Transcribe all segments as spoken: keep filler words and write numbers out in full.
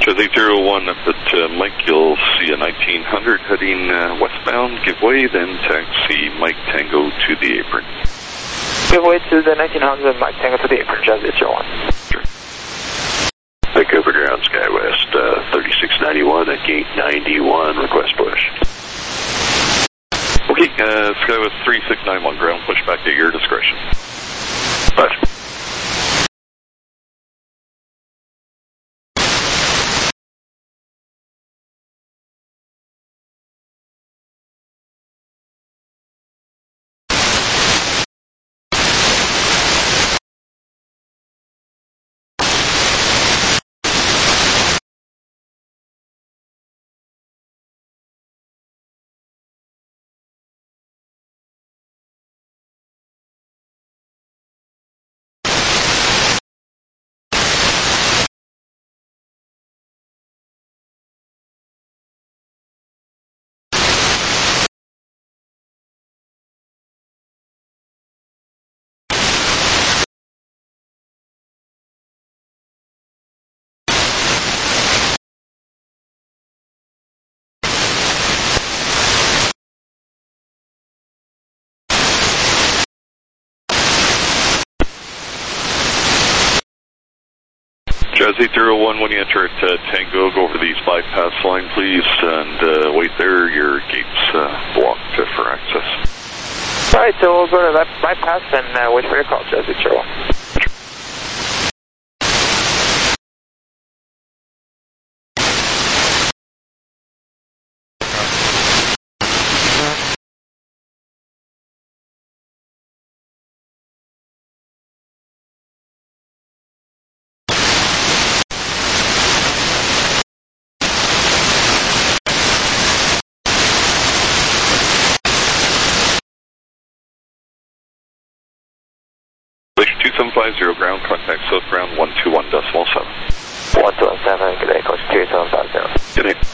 Jazzy zero one up at uh, Mike, you'll see a nineteen hundred heading uh, westbound. Give way, then taxi Mike Tango to the apron. Give way to the nineteen hundred, Mike Tango to the apron, Jazzy zero one. Sure. Vancouver ground, SkyWest uh, thirty-six ninety-one at gate ninety-one, request push. Okay, uh, SkyWest three six nine one ground, push back at your discretion. Roger. Jazzy zero one, when you enter at uh, Tango, go over these bypass line, please, and uh, wait there. Your gate's uh, blocked uh, for access. Alright, so we'll go to that bypass and uh, wait for your call, Jazzy zero one. two seven five zero ground, contact south ground one two one decimal seven. one two one seven, good day, coach two seven five zero. Good day.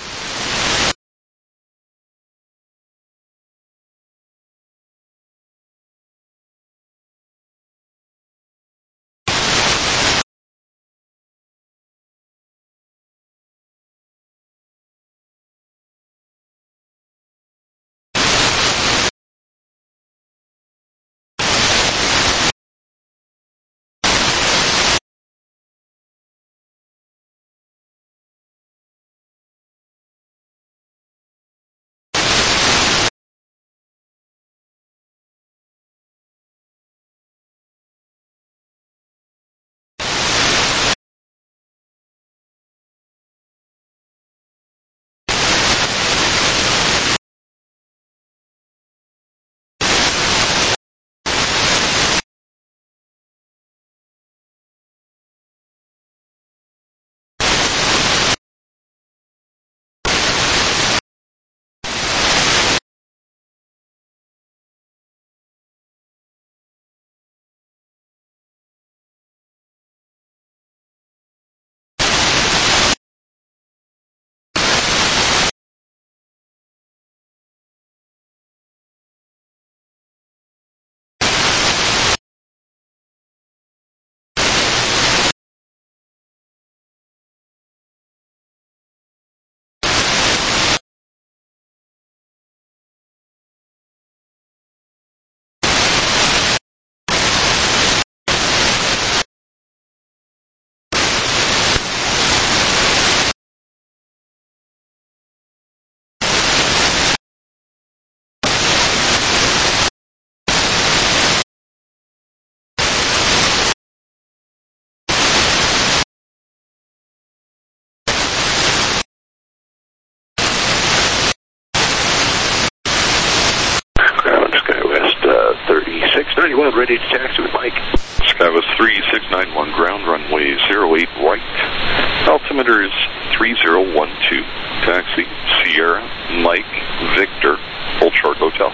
ninety-one, ready to taxi with Mike. SkyWest three six nine one ground, runway zero eight right. Altimeter is three zero one two. Taxi Sierra Mike Victor Old Short Hotel.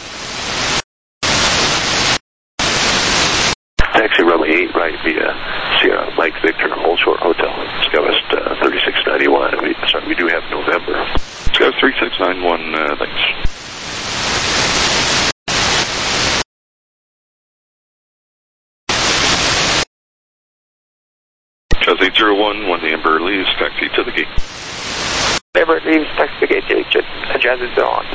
Taxi runway eight right via Sierra Mike Victor Old Short Hotel. SkyWest uh, thirty-six ninety-one. We, sorry, we do have November. SkyWest three six nine one, uh, thanks. Scuzz eight zero one, when the Ember leaves, taxi to the gate. Ember leaves, taxi to the gate, Jazz is still on.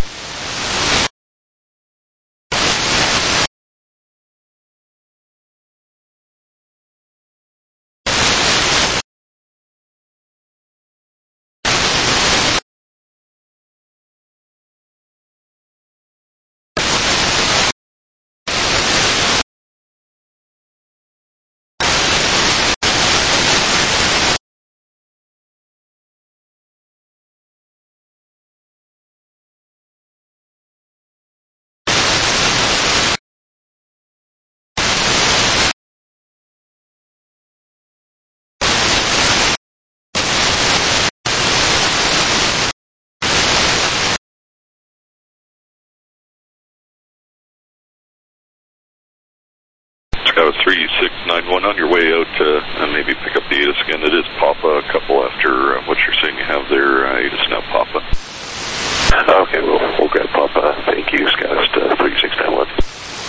Scuzz three six nine one on your way out to uh, maybe pick up the ATIS again. It is Papa, a couple after uh, what you're saying you have there. Uh, ATIS now Papa. Okay, we'll, we'll grab Papa. Thank you, Scuzz uh, three six nine one.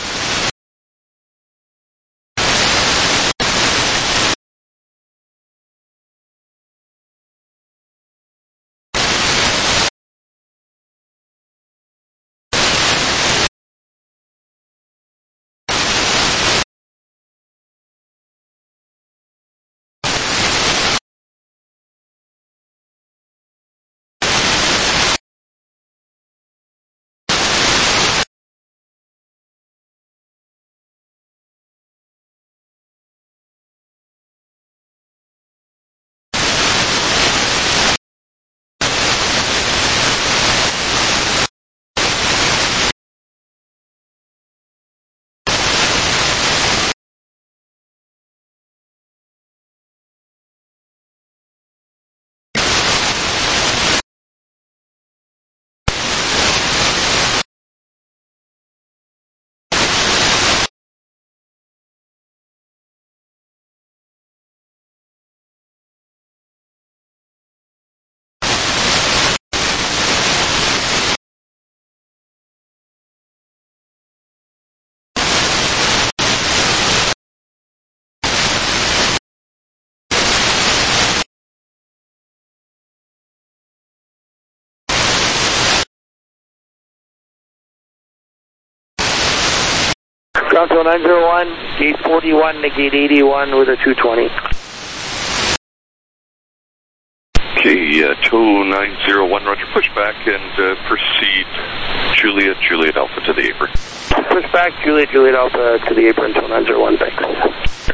Groundswell nine zero one, gate forty-one to gate eighty-one with a two twenty. Okay, uh, two nine zero one, roger, push back and uh, proceed Juliet, Juliet Alpha to the apron. Push back, Juliet, Juliet Alpha to the apron, two nine zero one, thanks.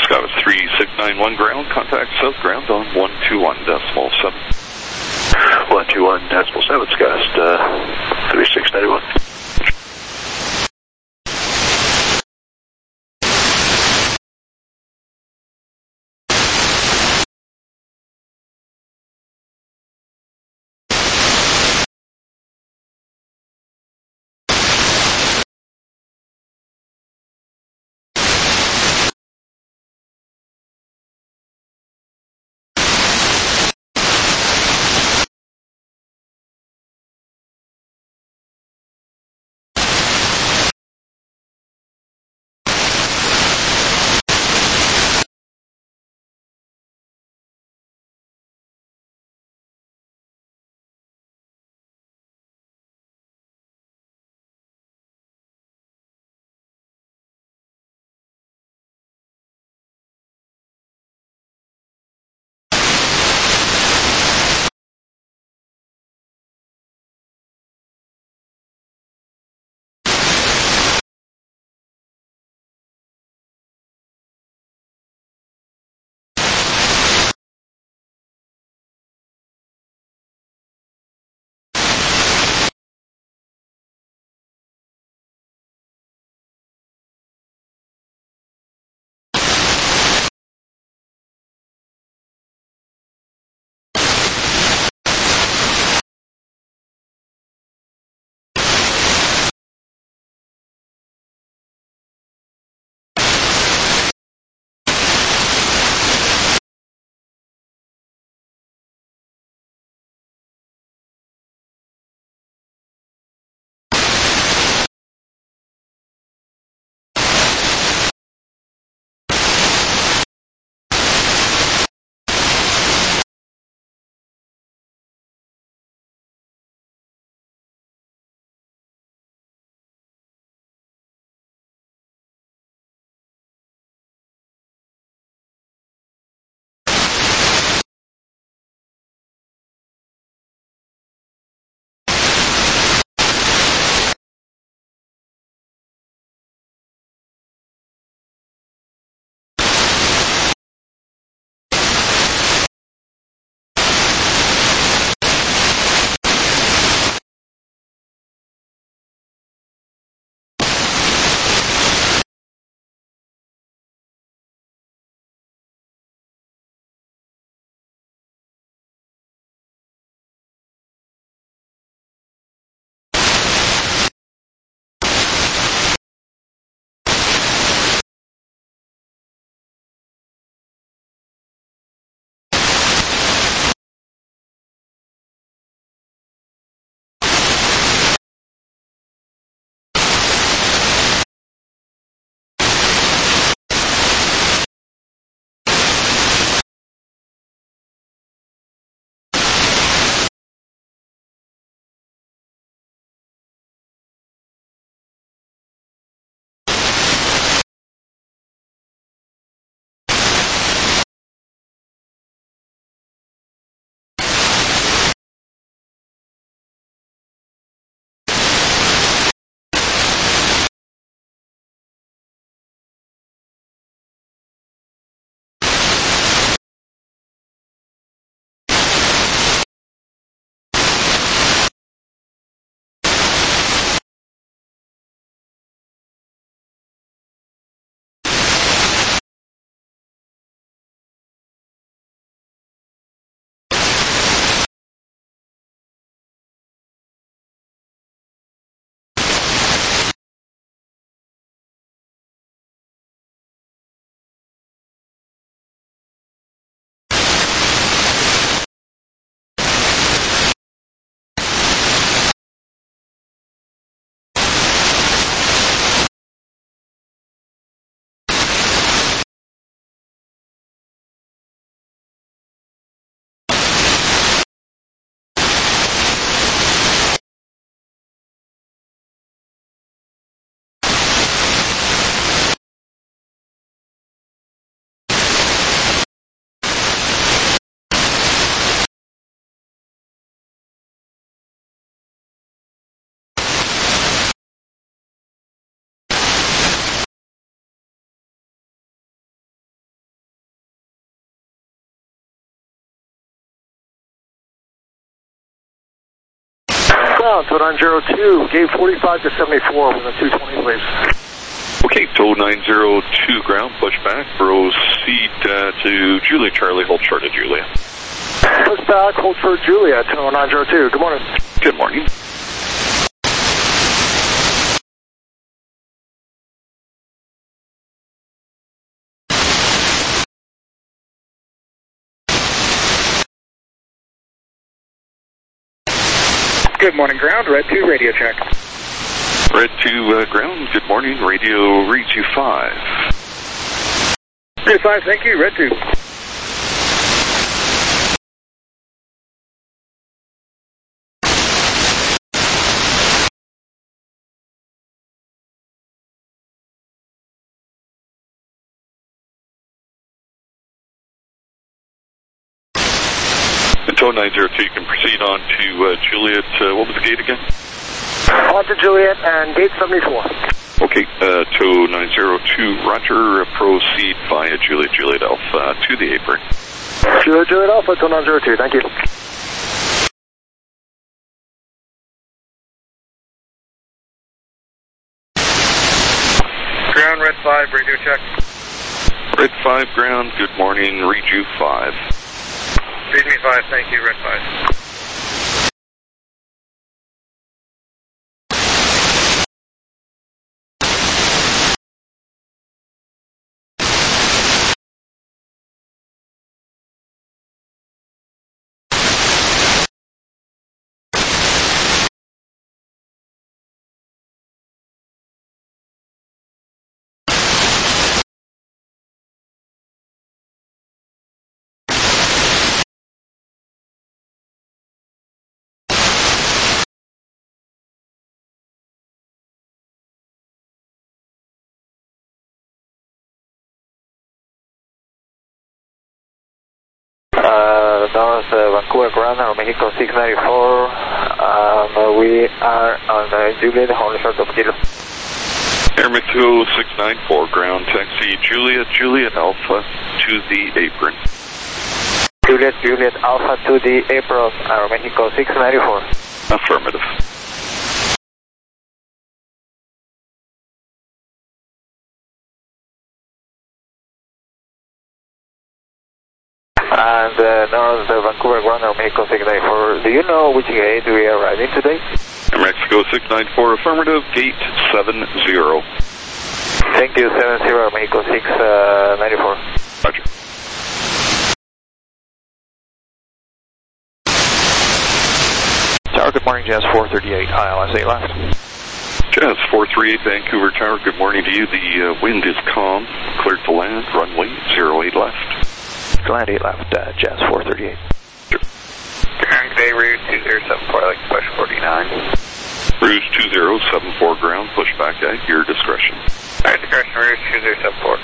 Scott three six nine one ground, contact south ground on one two one decimal seven. one two one decimal seven, Scott, uh, three six nine one. Ground, two nine zero two, gate forty-five to seventy-four, with a two twenty, please. Okay, tow nine zero two ground, push back, proceed uh, to Julia, Charlie, hold short of Julia. Push back, hold for Julia, tow nine zero two, good morning. Good morning. Good morning, ground, Red two, radio check. Red two uh, ground, good morning, radio reads you five. Red five, thank you, Red two. Tow nine zero two, you can proceed on to uh, Juliet, uh, what was the gate again? On to Juliet and gate seventy-four. Okay, uh, tow nine zero two, roger, uh, proceed via Juliet, Juliet Alpha to the apron. Juliet, Juliet Alpha, tow nine zero two, thank you. Ground, Red five, radio check. Red five ground, good morning, read you five. Read me five, thank you, Red five. Uh, North uh, Vancouver Ground, Aeromexico six ninety-four. Um, we are on uh, Juliet, only short of kilo. Air Mexico six nine four, ground taxi Juliet, Juliet Alpha to the apron. Juliet, Juliet Alpha to the apron, Aeromexico six ninety-four. Affirmative. And uh, North uh, Vancouver Ground, Mexico six ninety-four. Do you know which gate we are riding today? Air Mexico six nine four, affirmative, gate seven zero. Thank you, seven zero, Mexico six ninety-four. Roger. Tower, good morning, Jazz four thirty-eight, I L S eight left. Jazz four three eight, Vancouver Tower, good morning to you. The uh, wind is calm, cleared to land, runway zero eight left. Land eight left, uh, Jazz four thirty-eight. Sure. Current day route two zero seven four, like push forty-nine. Cruise two zero seven four ground, push back at your discretion. Alright, discretion route two zero seven four.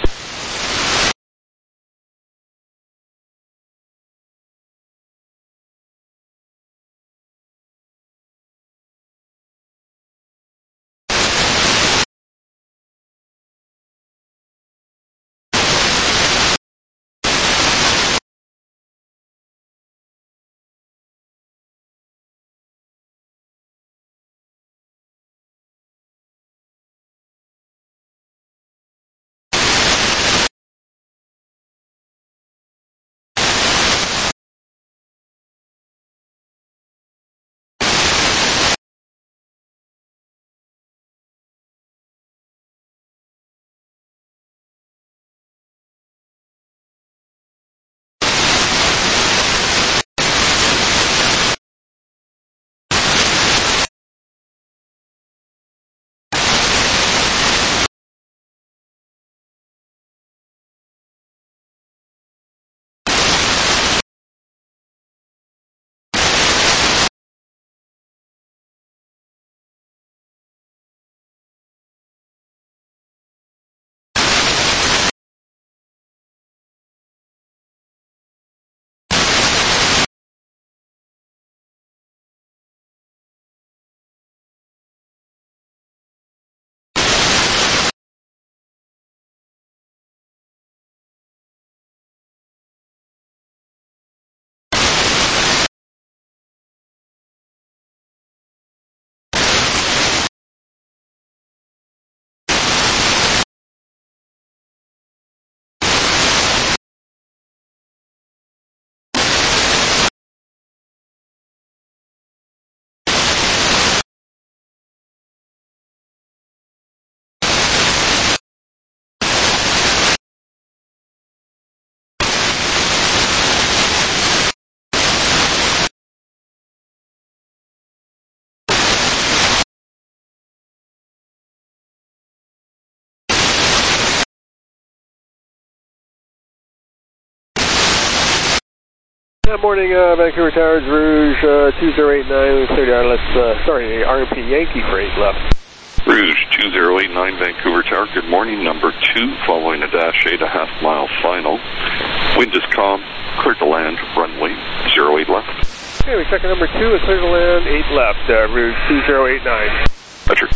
Good morning, uh, Vancouver Towers, Rouge uh, two zero eight nine, thirty R L S, uh, sorry, R M P Yankee for eight left. Rouge two zero eight nine, Vancouver Tower, good morning, number two, following a dash eight, a half mile final. Wind is calm, clear to land, runway zero eight left. Okay, we check number two, and clear to land, eight left, uh, Rouge two zero eight nine. Roger.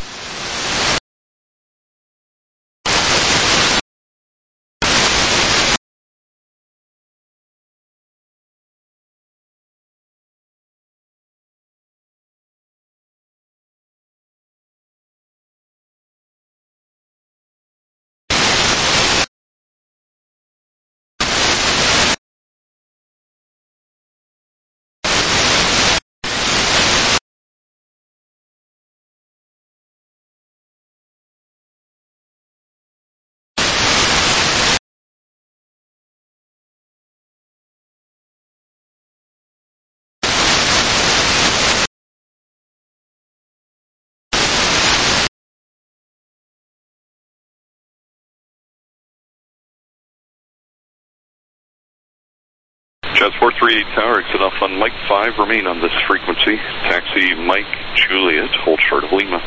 Jazz four three eight Tower, exit off on Mike five, remain on this frequency. Taxi Mike Juliet, hold short of Lima.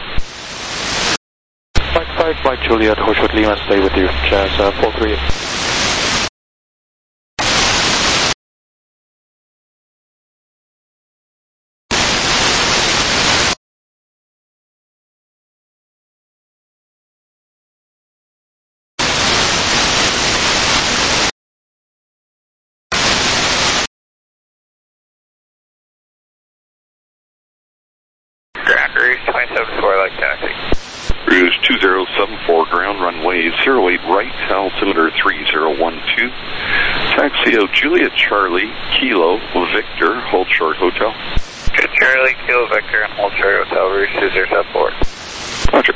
Mike five, Mike Juliet, hold short Lima, stay with you. Jazz uh, four three eight. Rouge two seven four, like taxi. Rouge two zero seven four, ground runway zero eight right, altimeter three zero one two. Taxi O Juliet Charlie, Kilo, Victor, hold short hotel. Charlie, Kilo, Victor, and hold short hotel, Rouge two zero seven four. Roger.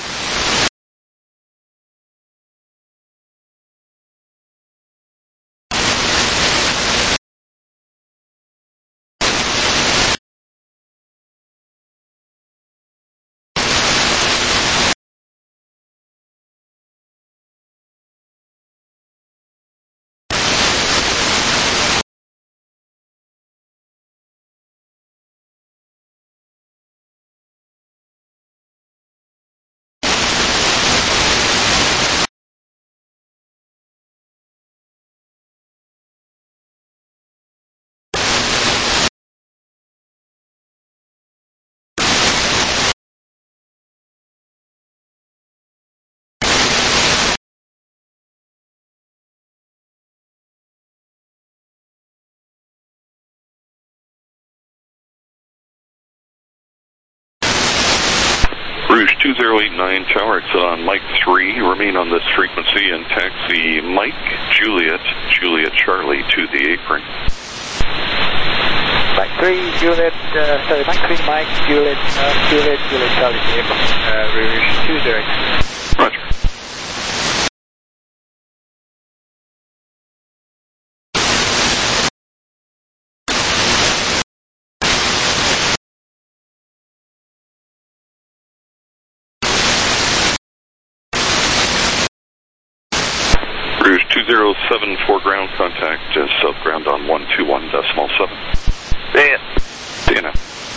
Rouge two zero eight nine, Tower, exit on Mike three, remain on this frequency and taxi Mike Juliet, Juliet Charlie to the apron. Mike three, Juliet, uh, sorry, Mike three, Mike, Juliet, uh, Juliet, Juliet, Charlie, to the apron, uh, Rouge two zero eight nine. Roger. Rouge two zero seven four, ground contact, uh, south ground on one two one decimal seven. See ya. See you now.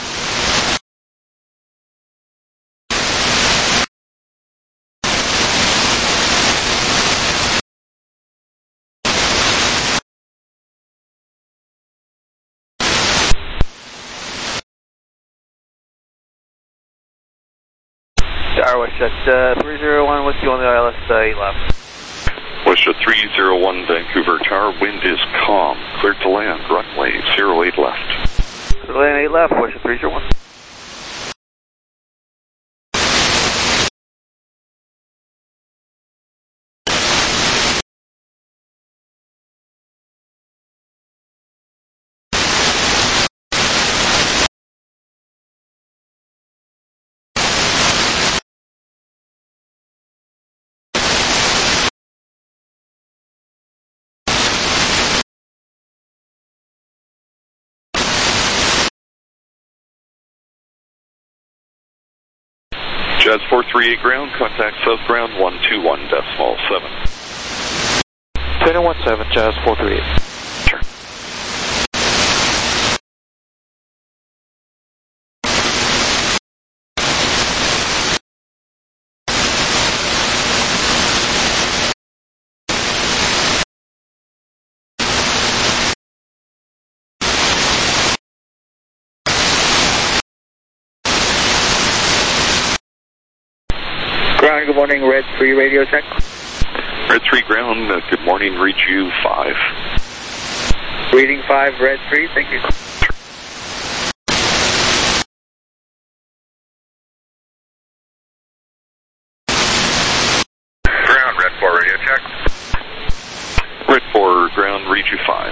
Tower, what's that, uh, three zero one, what's you on the I L S, uh, eight left? Westjet three zero one, Vancouver Tower, wind is calm, cleared to land, runway zero eight left. Land eight left, Westjet three zero one. Jazz four three eight, ground, contact south ground one two one decimal seven. two one seven, Jazz four three eight. Sure. Ground, good morning, Red three radio check. Red three Ground, uh, good morning, read you five. Reading five, Red three, thank you. Ground, Red four radio check. Red four Ground, read you five.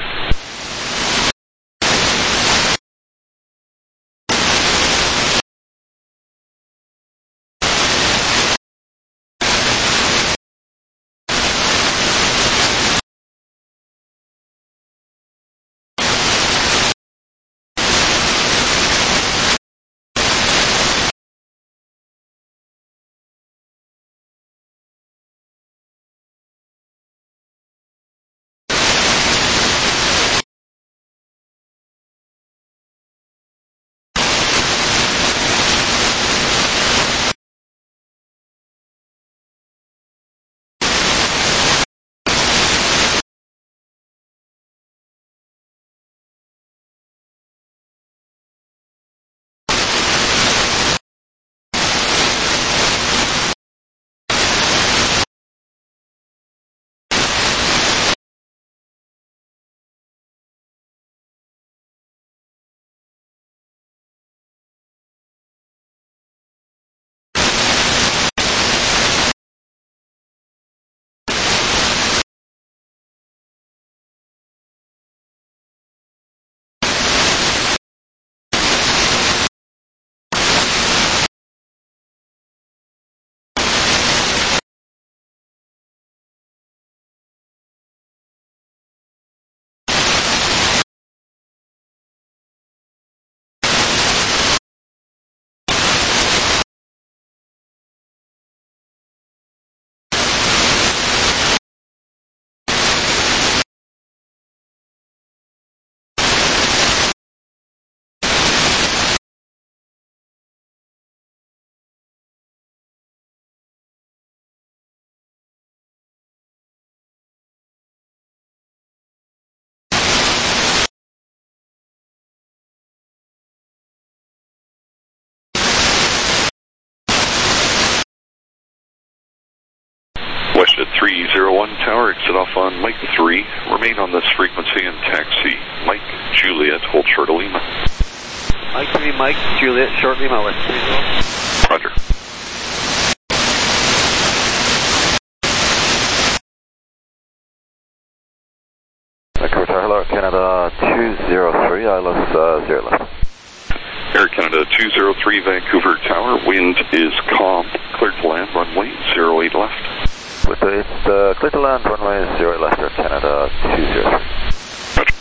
West at three zero one Tower, exit off on Mike three. Remain on this frequency and taxi. Mike, Juliet, hold short of Lima. Mike three, Mike, Juliet, short Lima, West three zero. Roger. Vancouver, hello, Canada two zero three, I L S uh, zero left. Air Canada two zero three Vancouver Tower, wind is calm, cleared to land, runway zero eight left. With the, it's uh, clear to land, runway zero eight left, Air Canada two zero three. Roger.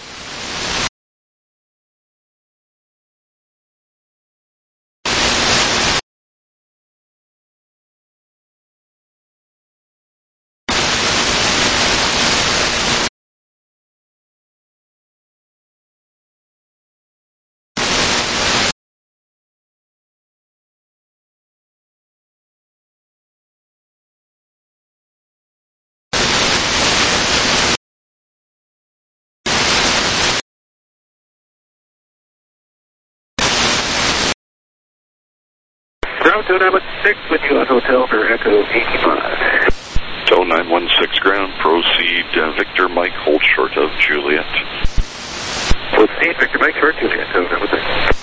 Ground two nine one six with you on Hotel for Echo eighty-five. So nine one six Ground, proceed uh, Victor Mike, hold short of Juliet. Proceed, Victor Mike, short Juliet, so nine one six.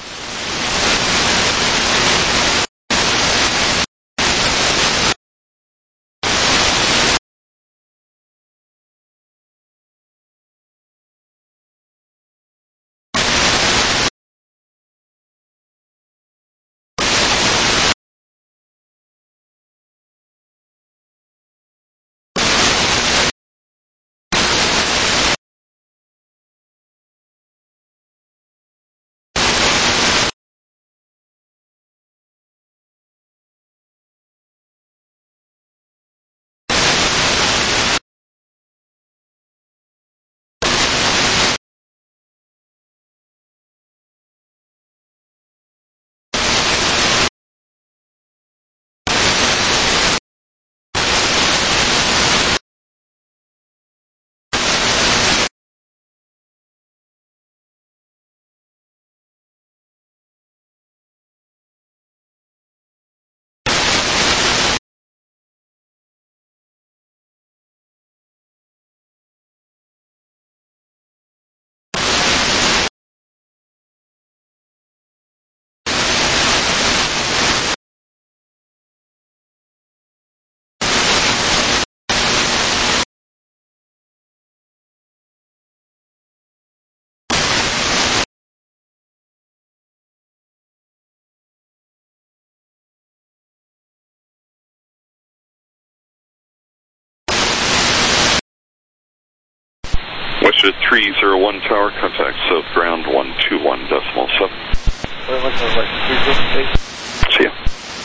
to three zero one tower, contact south ground one two one decimal seven. See ya.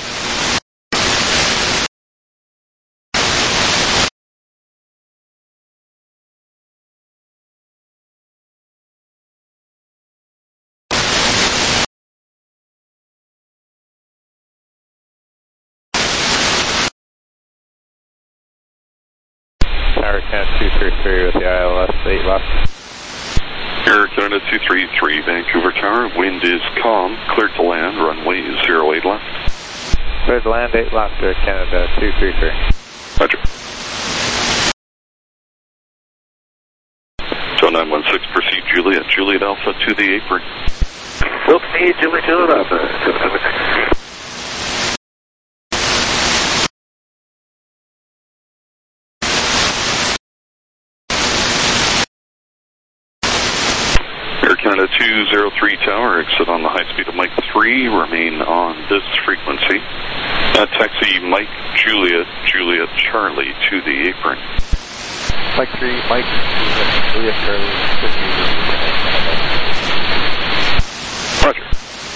Tower Canada two three three with the I L S eight left. Air Canada two three three, Vancouver Tower. Wind is calm. Cleared to land. Runway zero eight left. Cleared to land eight left, Air Canada two three three. Roger. Joe nine one six, proceed Juliet. Juliet Alpha to the apron. We'll see Juliet Alpha. Air Canada two zero three tower, exit on the high speed of Mike three, remain on this frequency. Uh, taxi Mike Juliet, Juliet Charlie to the apron. Mike three, Mike, Juliet Charlie, Roger.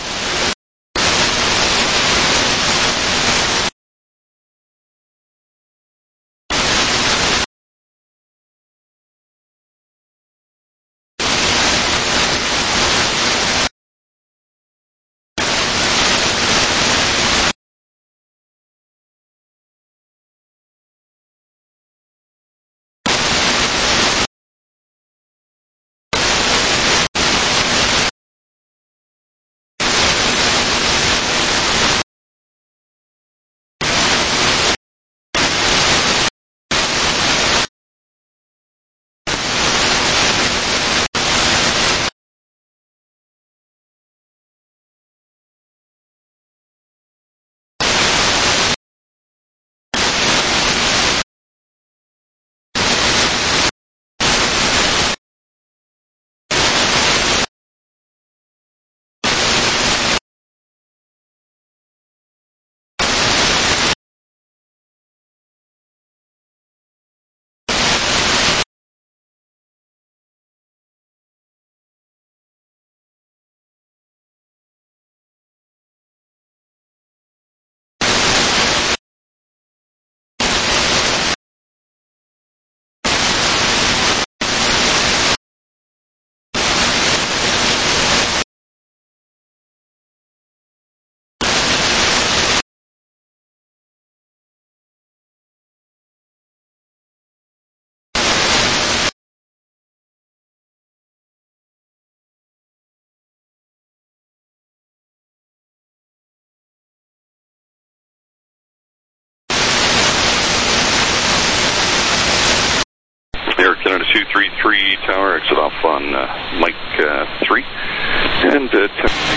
Air Canada two three three tower, exit off on uh, Mike uh, three. And uh,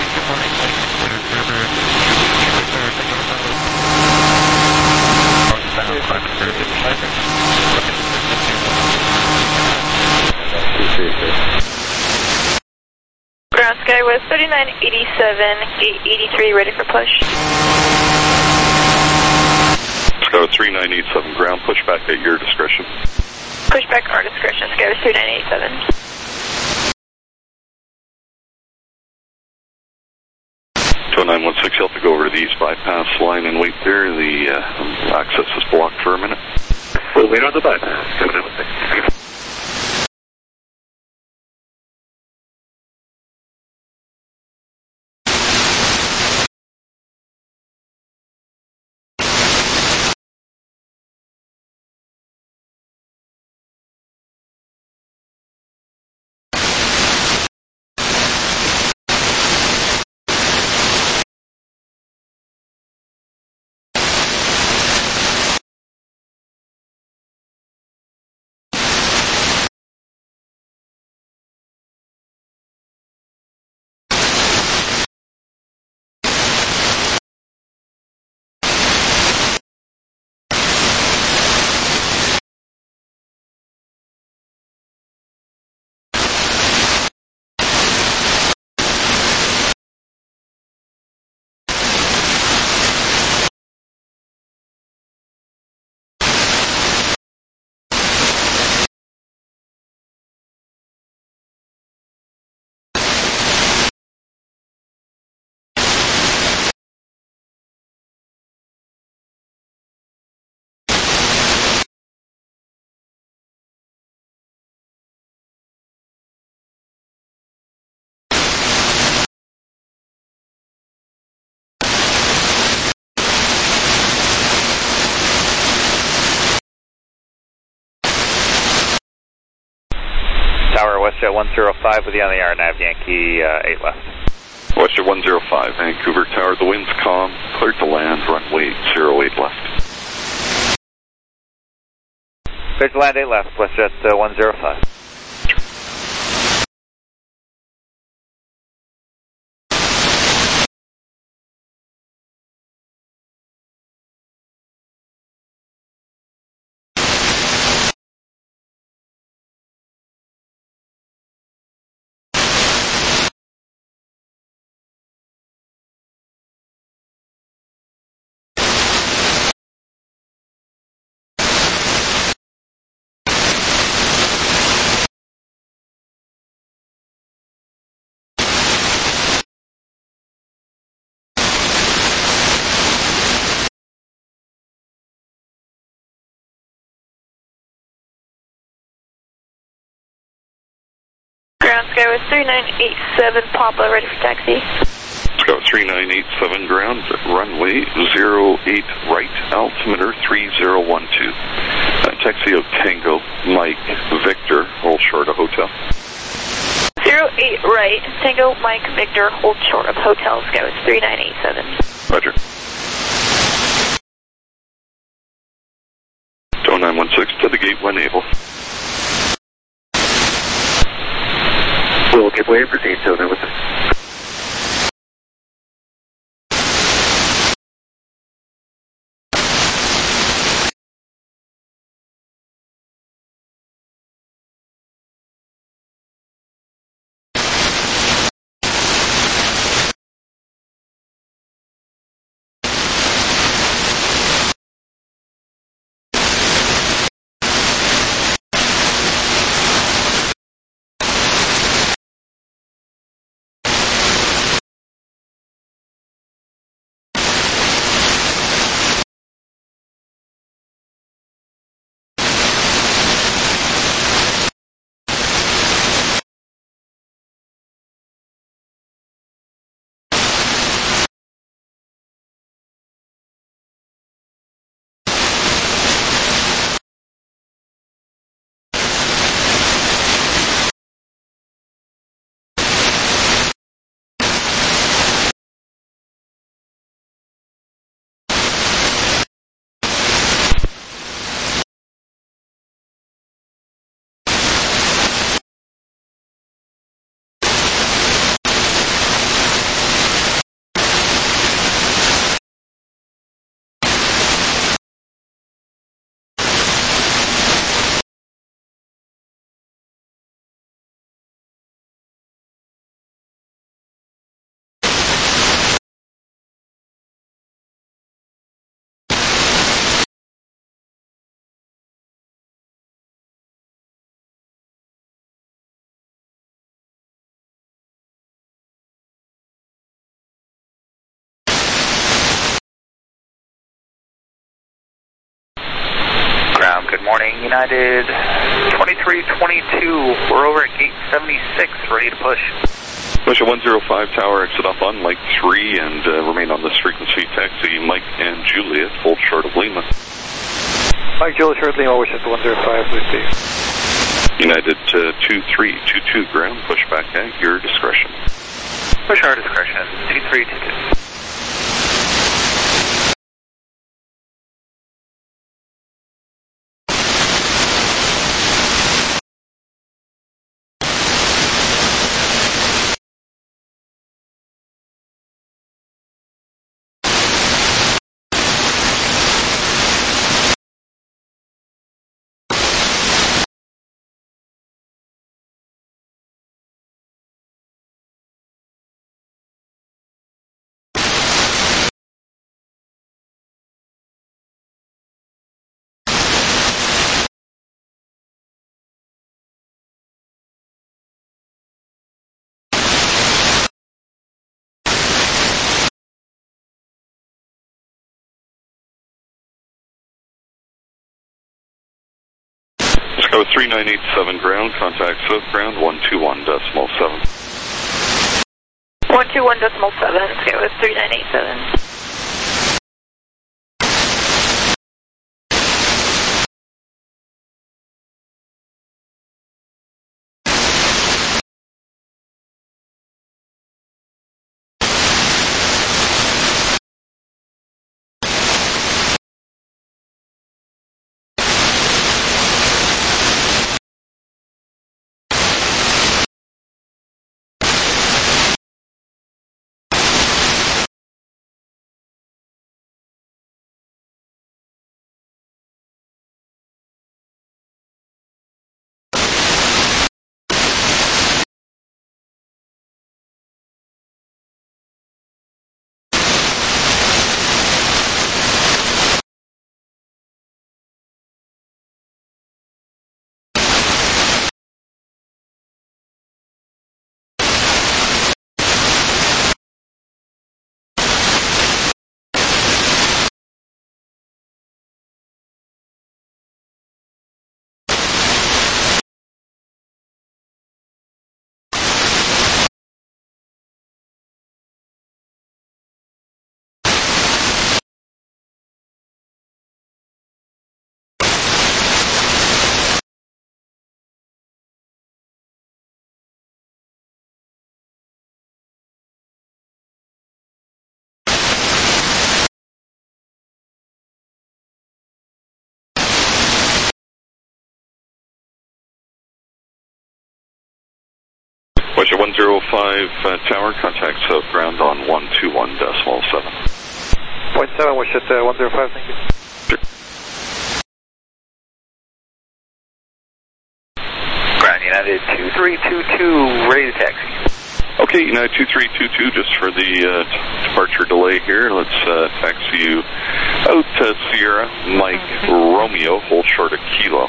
Ground Skywest thirty-nine eighty-seven, gate eighty-three, ready for push. Scout three nine eight seven, ground, push back at your discretion. Pushback our discretion, Skywest three nine eight seven. Joe nine one six, you'll have to go over to the east bypass line and wait there. The uh, access is blocked for a minute. We'll wait on the bypass. Joe nine one six. Tower, WestJet one zero five with you on the R nav, Yankee uh, eight left. WestJet one zero five, Vancouver Tower, the wind's calm, cleared to land, runway zero eight left. Cleared to land eight left, WestJet uh, one zero five. Ground Skyway three nine eight seven, Papa, ready for taxi. Scout three nine eight seven, ground, runway zero eight right, altimeter three zero one two. Uh, taxi of Tango, Mike, Victor, hold short of hotel. zero eight right, Tango, Mike, Victor, hold short of hotel, Skyway three nine eight seven. Roger. Tow nine one six to the gate when able. We'll give way, proceed to nine one six. Good morning, United twenty-three twenty-two, we're over at gate seventy-six, ready to push. WestJet one zero five, tower, exit up on Mike three and uh, remain on this frequency. Taxi Mike and Juliet, hold short of Lima. Mike, Juliet, short Lima, WestJet one zero five, please see. United uh, two three two two, ground, push back at your discretion. Push our discretion, two three two two. Go three nine eight seven, ground, contact south ground one two one decimal seven. one two one decimal seven, Skyway three nine eight seven. Russia one zero five uh, tower, contact south ground on one two one decimal seven. Point seven, wish at uh, one zero five, thank you. Sure. Ground United two three two two, ready to taxi. Okay, United two three two two, just for the uh, departure delay here, let's uh, taxi you out to Sierra Mike Romeo, hold short of Kilo.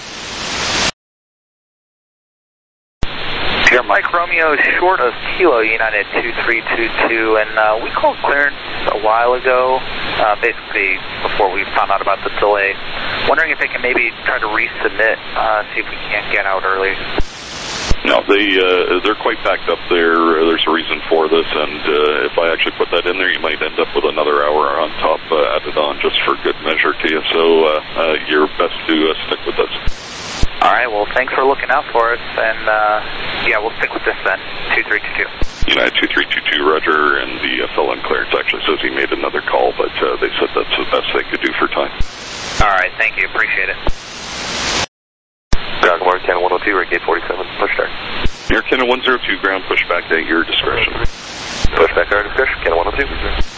Sierra Mike Romeo, short of Kilo, United two three two two, and uh, we called clearance a while ago, uh, basically before we found out about the delay. Wondering if they can maybe try to resubmit, uh, see if we can't get out early. No, they, uh, they're quite backed up there. There's a reason for this, and uh, if I actually put that in there, you might end up with another hour on top uh, added on just for good measure to you. So uh, uh, you're best to uh, stick with this. All right, well, thanks for looking out for us, and uh, yeah, we'll stick with this then, two three two two. United two three two two, Roger, and the uh, fellow in clearance actually says he made another call, but uh, they said that's the best they could do for time. All right, thank you, appreciate it. Ground Mark Canada one oh two, Rick eight forty-seven, push start. Air Canada one zero two, ground pushback at your discretion. Pushback at our discretion, Canada one oh two.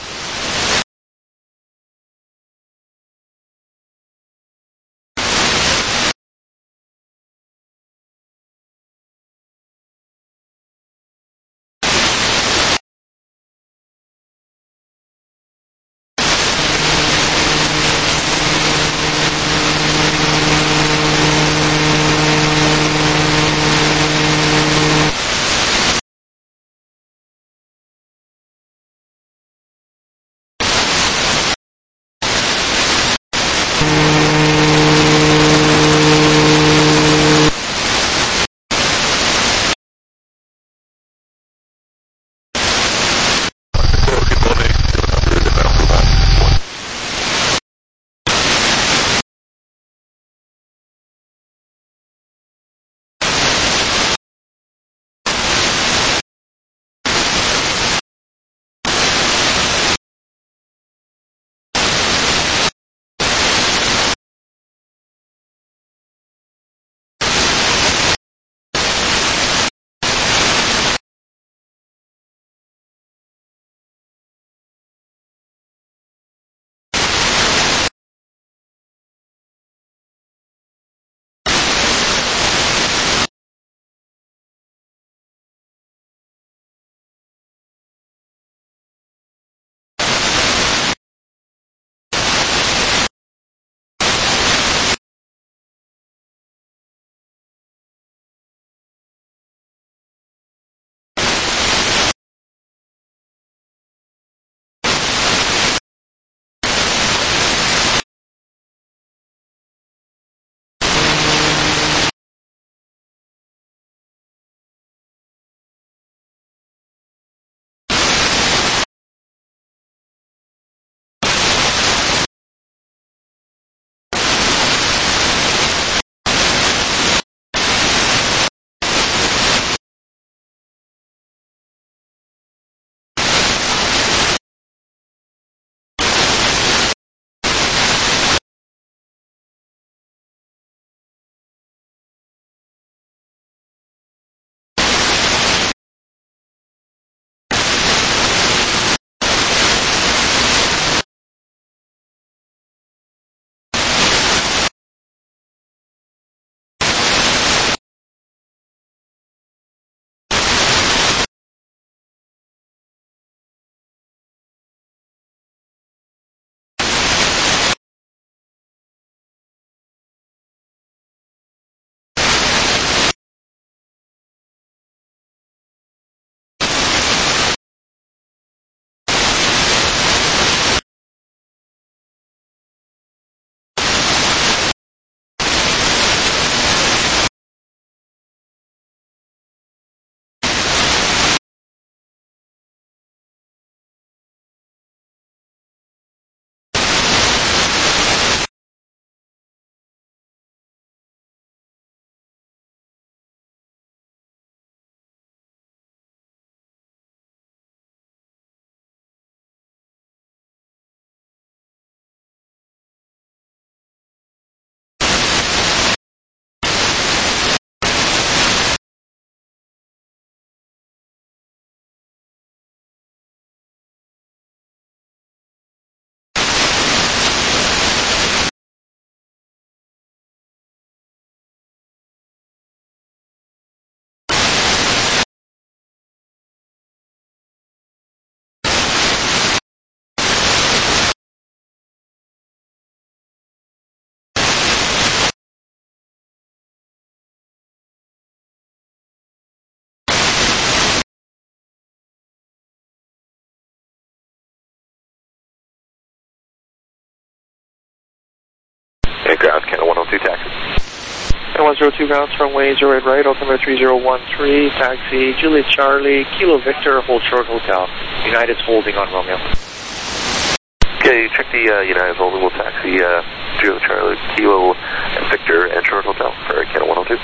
And ground, Canada one oh two taxi. And one zero two grounds, runway zero eight right, altimeter three zero one three, taxi, Juliet Charlie, Kilo Victor, hold short hotel. United's holding on Romeo. Okay, check the uh, United holding, we'll taxi uh, Juliet Charlie, Kilo Victor, and short hotel for Canada one oh two.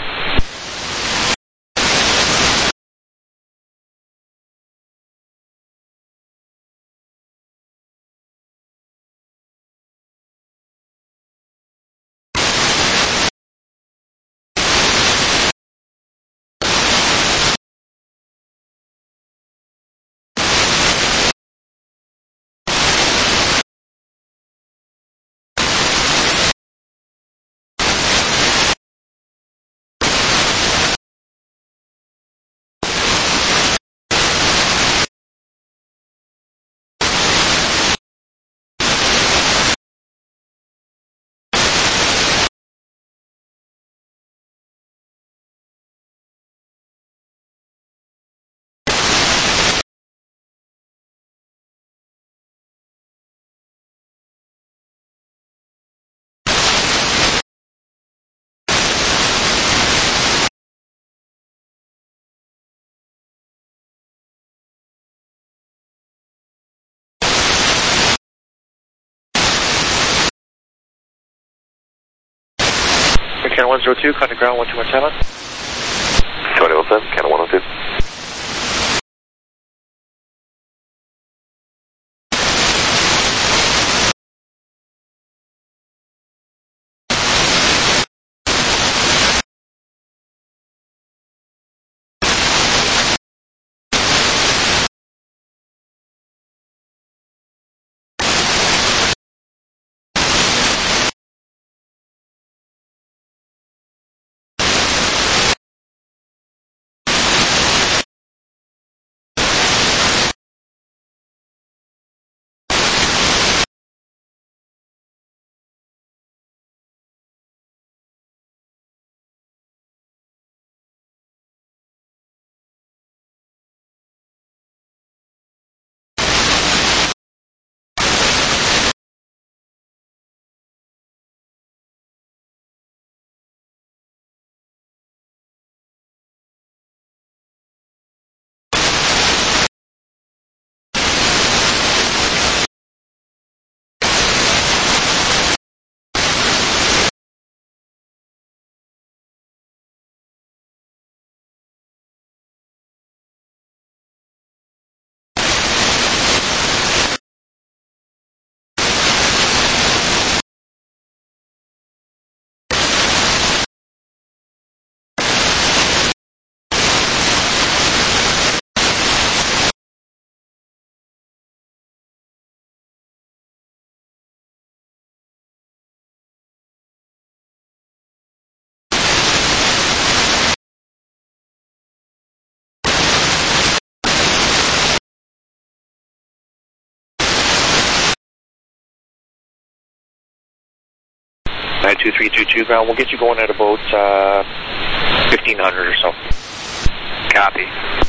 Canada one zero two, contact ground one two one seven. twenty oh seven, Canada one oh two. nine two three two two ground, we'll get you going at about uh, fifteen hundred or so. Copy.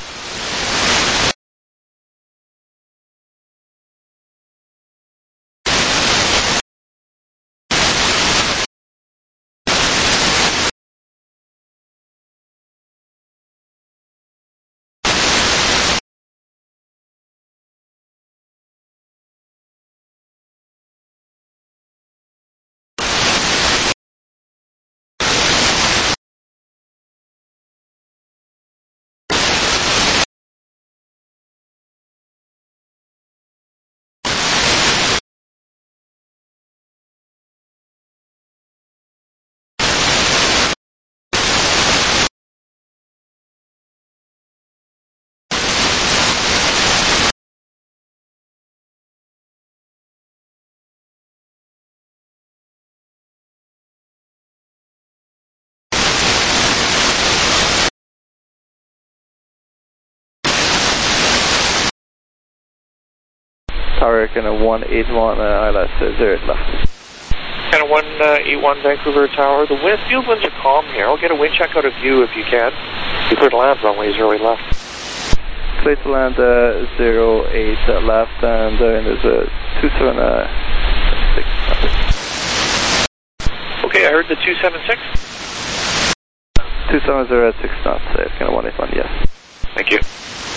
Tower, kind of one eight one, uh, I L S uh, zero left. Kind of one eight one Vancouver Tower. The wind, field winds are calm here. I'll get a wind check out of you if you can. You could land runway zero eight left. Clear to land uh, zero eight uh, left, and uh, there's a two seven six. Okay, I heard the two seven six. two seven zero at six knots, uh, Canada one eight one, yes. Thank you.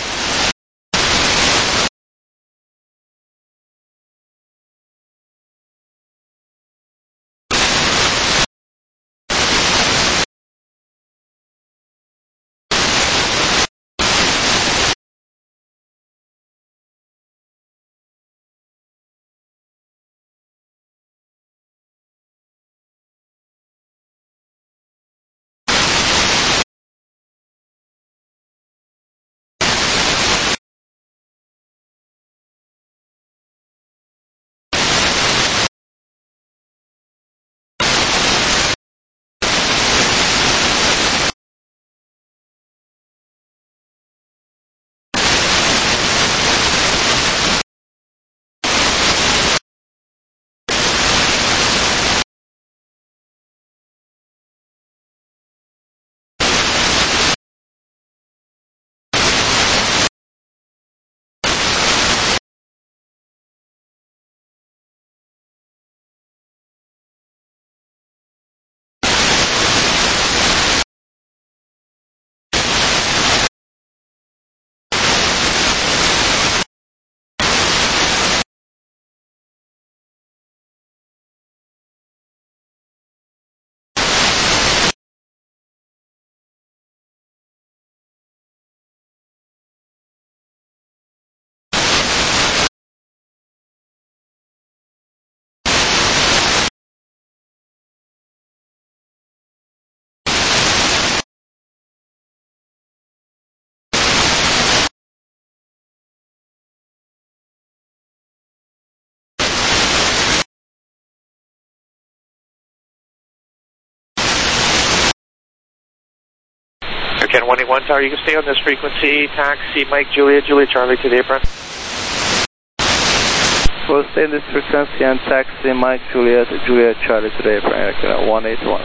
Again, one eight one Tower, you can stay on this frequency. Taxi, Mike, Julia, Julia, Charlie to the apron. We'll stay in this frequency and taxi Mike, Julia, Julia, Charlie to the apron, Canada one eight one.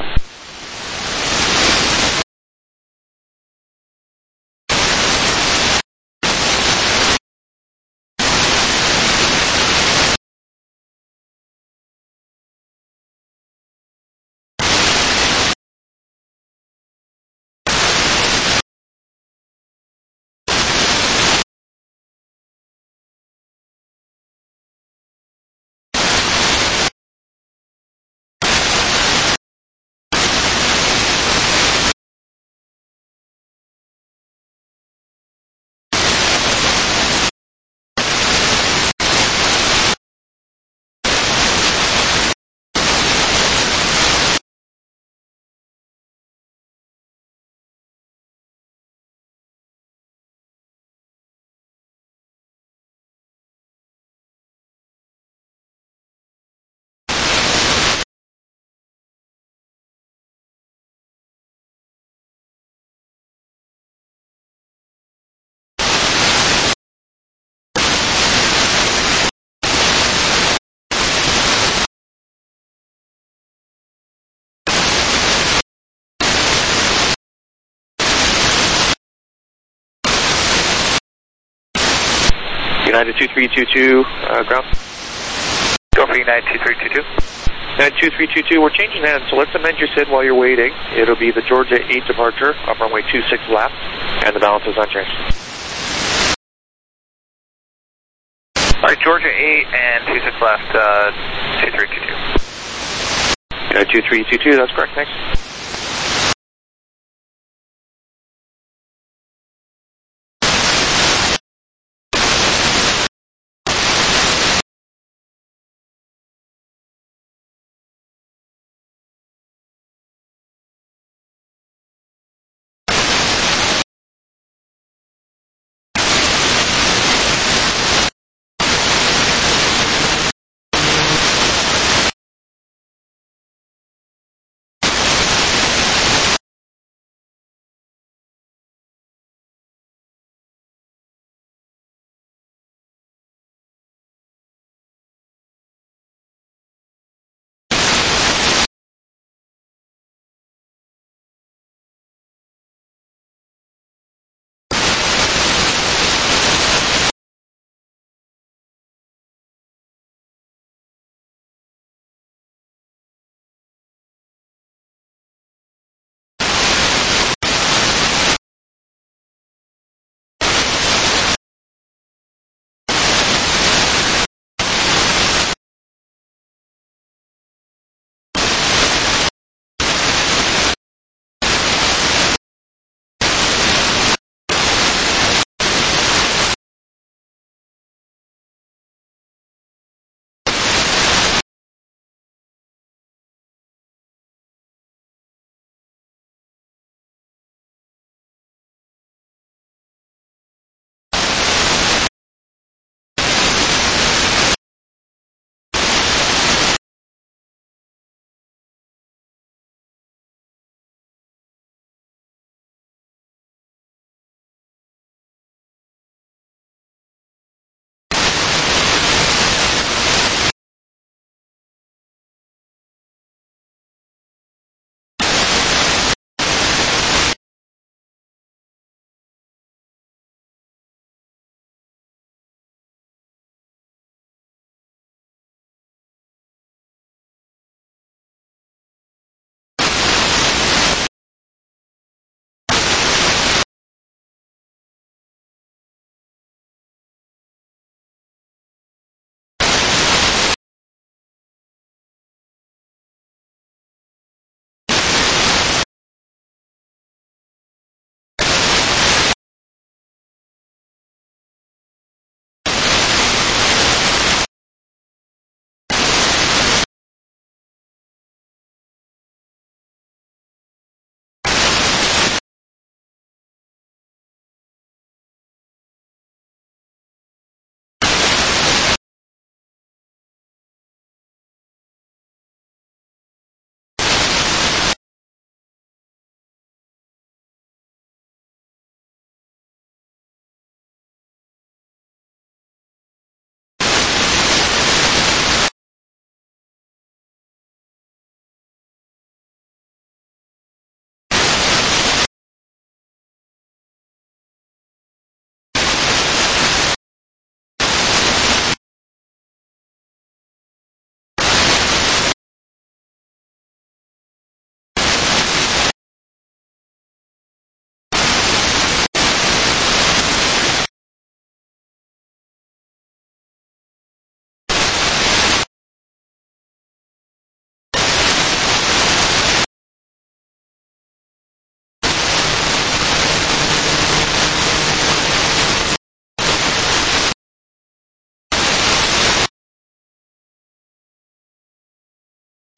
United two three two two, uh, ground. Go for United two three two two. United two three two two, we're changing hands, so let's amend your S I D while you're waiting. It'll be the Georgia eight departure, up runway two six left, and the balance is unchanged. All right, Georgia eight and two six left, uh, two three two two. United two three two two, that's correct, thanks.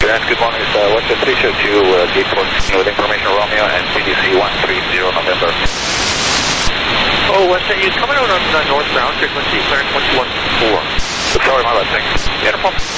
Yes, good morning. It's uh, Western three two two, uh, gate four with information Romeo and C D C one three zero November. Oh, Western, you're coming out on the northbound frequency, clearance one two one four. Sorry, my bad, thanks. Yeah, no problem.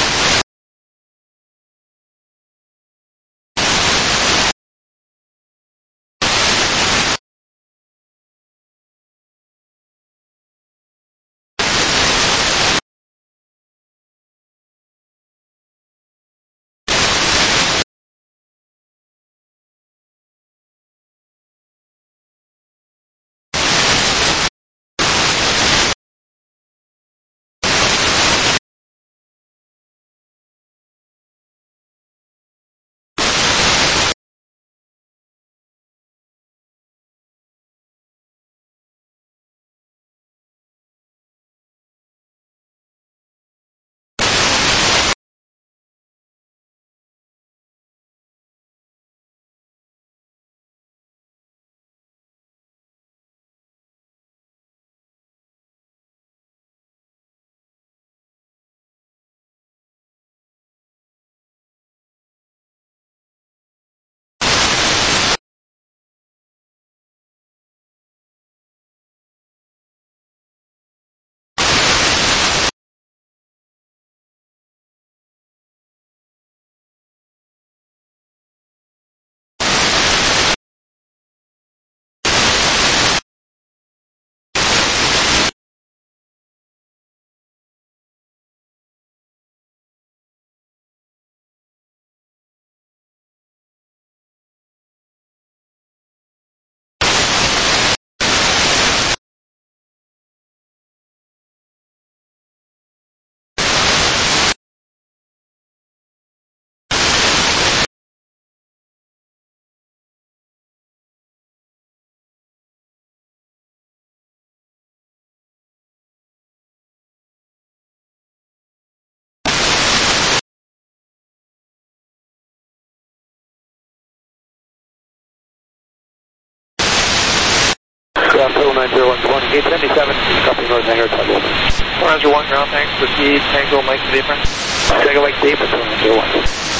nine zero one one, gate seventy-seven, copy North Hangar, Tango. one zero one, ground, thanks, proceed, Tango, Mike to the apron. Tango, Mike to the apron, one zero one.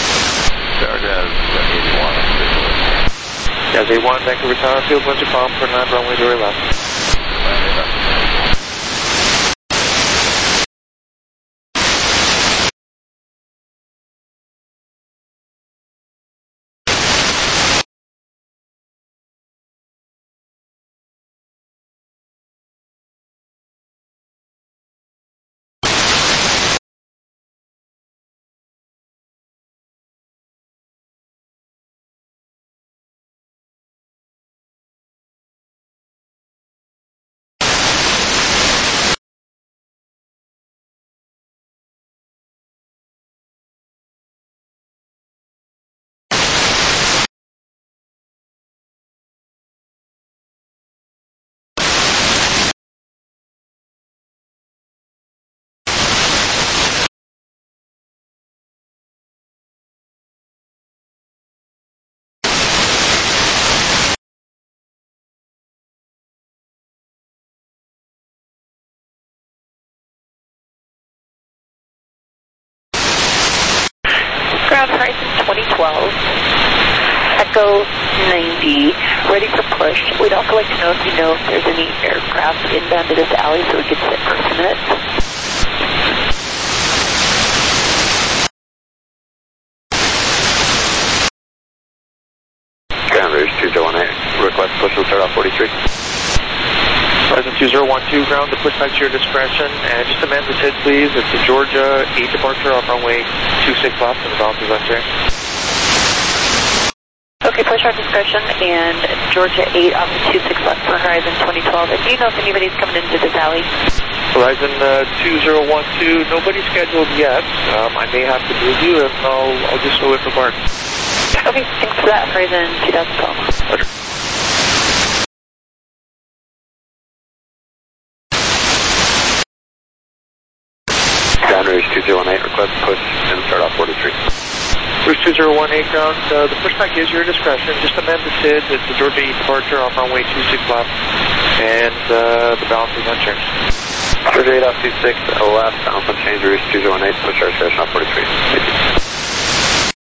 Charge as eighty-one. As A one, Vancouver Tower, field winds are calm for nine runway zero left. Ground Horizon twenty twelve, Echo ninety, ready for push. We'd also like to know if you know if there's any aircraft inbound to this alley so we could sit for a few minutes. Ground Rouge two zero one eight, request push and start off forty-three. Horizon two zero one two, ground to push back to your discretion, and just amend the S I D, please. It's a Georgia eight departure off runway two six left, and the balance is left turn. Okay, push our discretion, and Georgia eight off two six left for Horizon twenty twelve. And do you know if anybody's coming into this alley? Horizon uh, two zero one two, nobody scheduled yet. Um, I may have to move you, and I'll, I'll just go with the bar. Okay, thanks for that, Horizon two thousand twelve. Later. Ground Rouge two zero one eight, request push and start off forty-three. Rouge two zero one eight, ground, uh, the pushback is your discretion. Just amend the S I D. It's a Georgia eight departure off runway two six left, and uh, the balance is unchanged. Georgia eight off two six left, balance unchanged, Rouge two zero one eight, push our discretion off forty-three.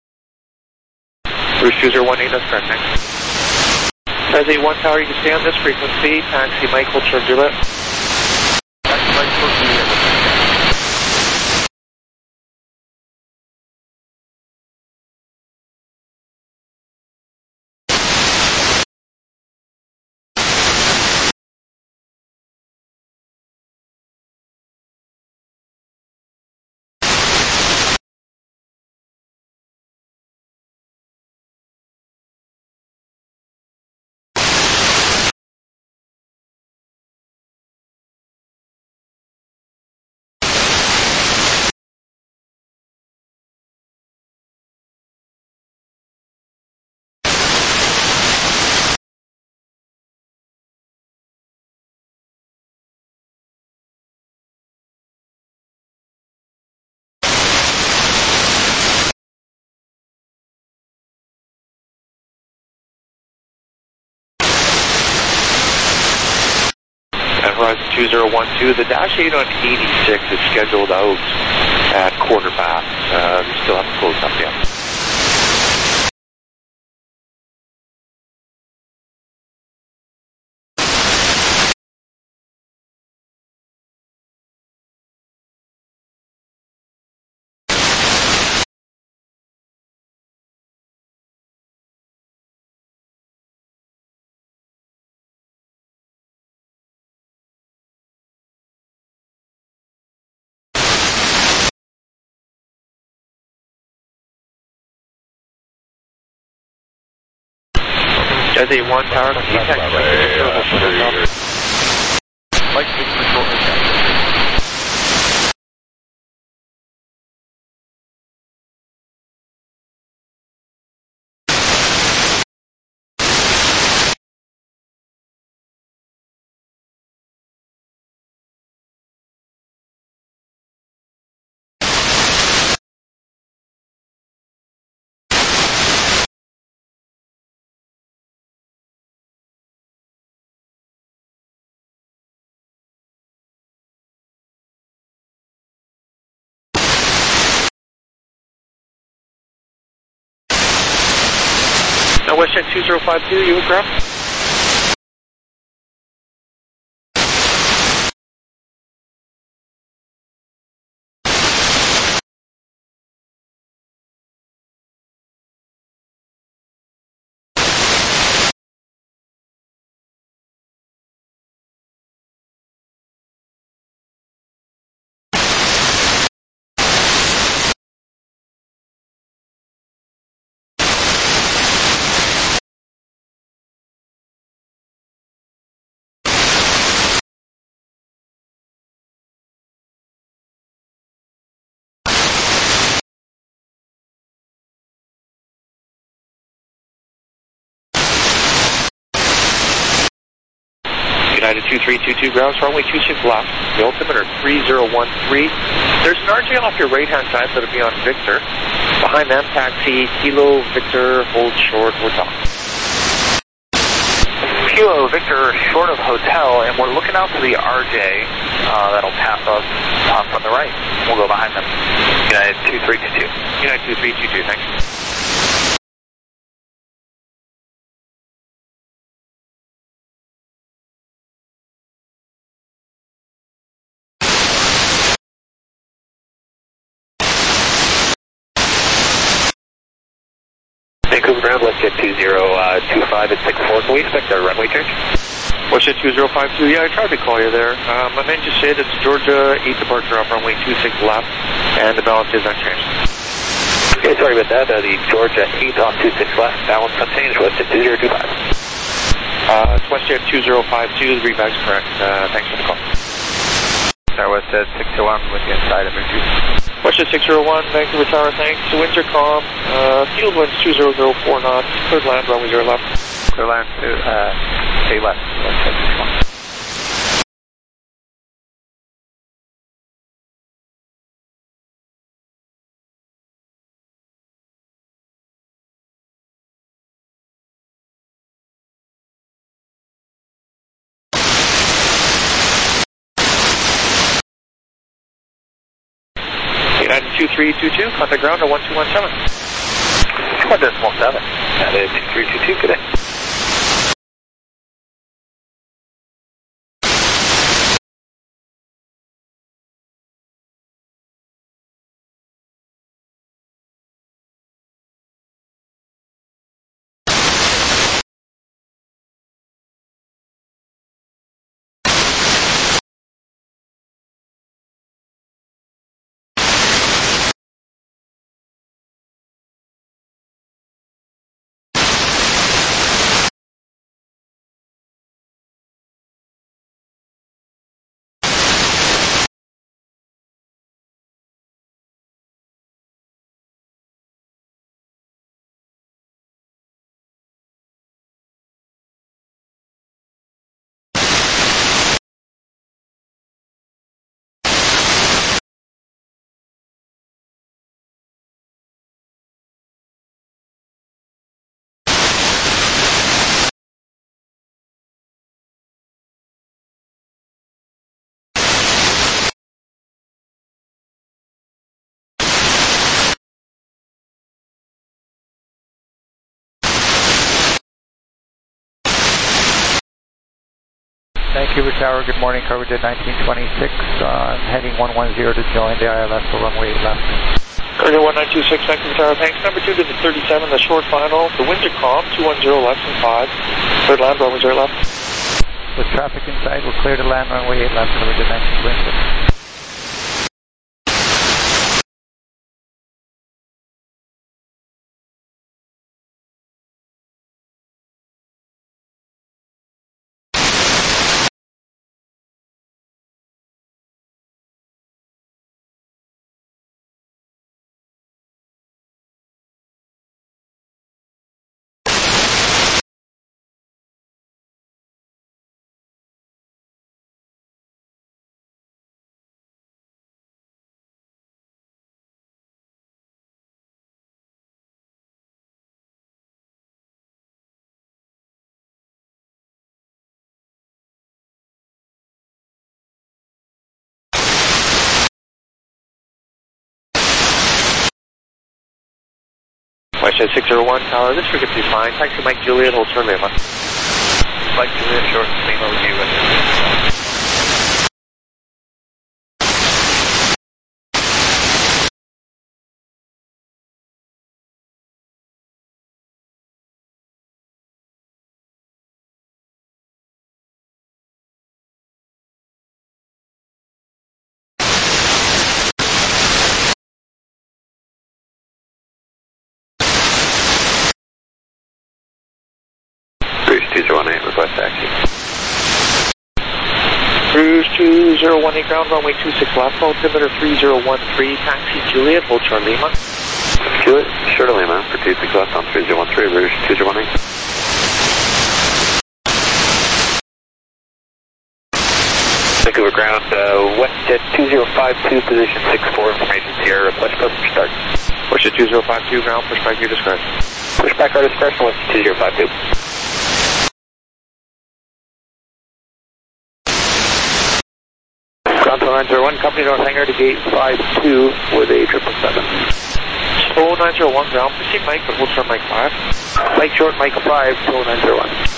Rouge two zero one eight, that's correct, thanks. As a one tower, you can stay on this frequency. Taxi Mike, hold short Juliet. Taxi Mike, hold Juliet. Horizon two zero one two, the Dash eight on eighty-six is scheduled out at quarter past. Uh, we still haven't closed up yet. As a one tower, Mike, Mike, control. Now WestJet two zero five two, you aircraft. United two three two two, ground runway two six left, the altimeter three zero one three. There's an R J off your right-hand side, so it'll be on Victor. Behind them, taxi, Kilo, Victor, hold short, hotel. Kilo, Victor, short of hotel, and we're looking out for the R J uh, that'll pass us uh, from the right. We'll go behind them. United two three two two. United two three two two, thanks. Vancouver ground, WestJet two zero two five at six four. Can we expect a runway change? WestJet two zero five two, yeah, I tried to call you there. Um, my man just said it's Georgia eight departure off runway two six left, and the balance is unchanged. Okay, sorry about that. Uh, the Georgia eight off two six left, balance unchanged, WestJet two zero two five. Uh, it's WestJet two zero five two, the rebag's correct. Uh, thanks for the call. Tower WestJet six oh one with the inside of entry. WestJet six oh one, Vancouver Tower, thanks. The winds are calm. Uh, field winds two zero zero four knots. Cleared land, runway zero left. Clear land to, uh, stay left. WestJet six oh one. United two three two two, contact ground at one two one seven. one decimal seven. That is two three two two, good day. Vancouver Tower, good morning, Cargo Jet nineteen twenty-six, uh, heading one one zero to join the I L S for runway eight left. Cargo one nine two six, Vancouver Tower, thanks. Number two to the thirty-seven, the short final, the winds are calm, two one zero less than five. Clear to land, runway zero left. With traffic inside, we're clear to land, runway eight left, Cargo Jet nineteen twenty-six. Westjet six zero one, Tower, this frequency is fine. Taxi Mike Juliet, hold short Lima. Mike Juliet, short Lima with you. two zero one eight, request taxi. Cruise two zero one eight, ground runway two six left, altimeter three zero one three, taxi Juliet, hold short Lima. Juliet, short of Lima, for two six left on three zero one three, Rouge two zero one eight. Vancouver ground, uh, Westjet two zero five two, position six four, information Sierra, request customer start. Westjet two zero five two, ground, push back your discretion. Push back our discretion, Westjet two zero five two. Ground nine zero one, company North Hangar to gate five two with a triple seven. Slow nine zero one, ground, proceed Mike, but hold short Mike five. Mike short, Mike five, slow nine zero one.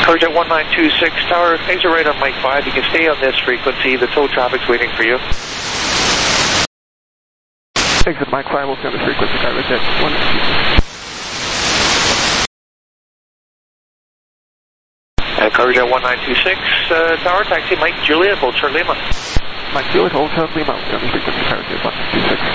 Coverage at one nine two six, tower, things are right on Mike five. You can stay on this frequency. The tow traffic's waiting for you. Exit Mike five, we'll stay on the frequency, coverage at one nine two six. And coverage at one nine two six, uh, tower, taxi Mike Juliet, hold short Lima. Mike Juliet, hold short Lima, we'll stay on the frequency, coverage at one nine two six.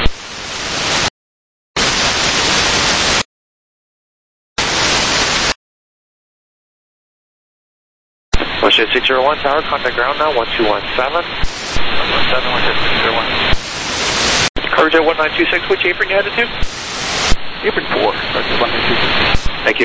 Westjet six zero one, tower, contact ground now, one two one seven. one seven, Westjet six zero one. Coverage at one nine two six, which apron you headed to? Apron four, that's one nine two six. Thank you.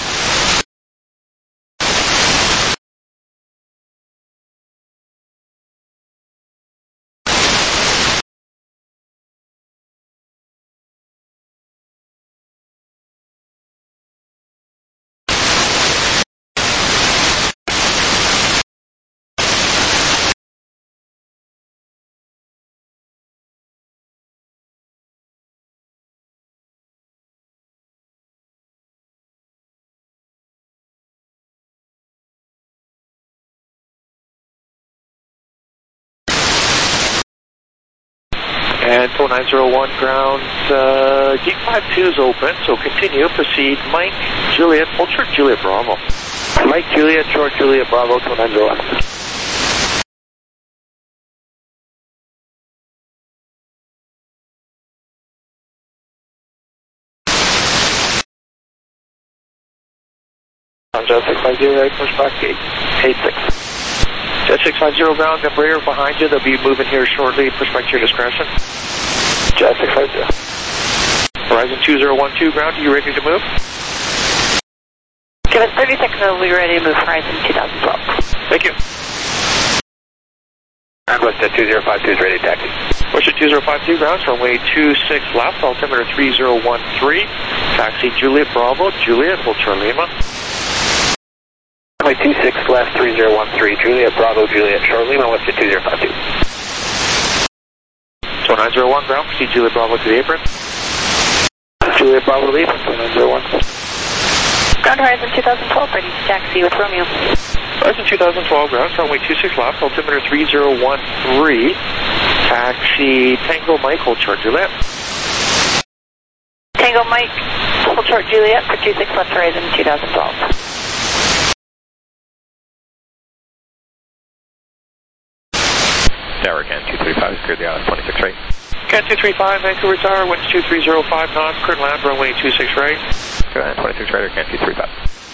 And four nine zero one ground, uh, gate five two is open, so continue, proceed. Mike, Juliet, hold short Juliet Bravo. Mike, Juliet, short Juliet Bravo, two nine zero one. On Jet six five zero, push back gate eight six. Jet six five zero ground, Embraer behind you, they'll be moving here shortly, push back to your discretion. Jet six five zero. Horizon two zero one two ground, are you ready to move? Give us thirty seconds and we'll be ready to move Horizon two thousand twelve. Thank you. And Westjet two zero five two is ready to taxi. Westjet two zero five two ground, runway two six left, altimeter three zero one three. Taxi Juliet Bravo, Juliet, hold short Lima. Runway two six left, three zero one three, Juliet Bravo, Juliet, short Lima, Westjet two zero five two. two nine zero one ground, proceed Juliet Bravo to the apron. Juliet Bravo to the apron, two nine zero one. Ground Horizon two thousand twelve, ready to taxi with Romeo. Horizon two thousand twelve ground, runway two six left, altimeter three zero one three. Taxi Tango Mike, hold short Juliet. Tango Mike, hold short Juliet for two six left Horizon two thousand twelve. Tower, Can two three five is cleared the island, twenty-six right. Can two three five, Vancouver Tower, winds two three zero five knots, current land, runway two six right. Go ahead, twenty-six right, or Can two three five.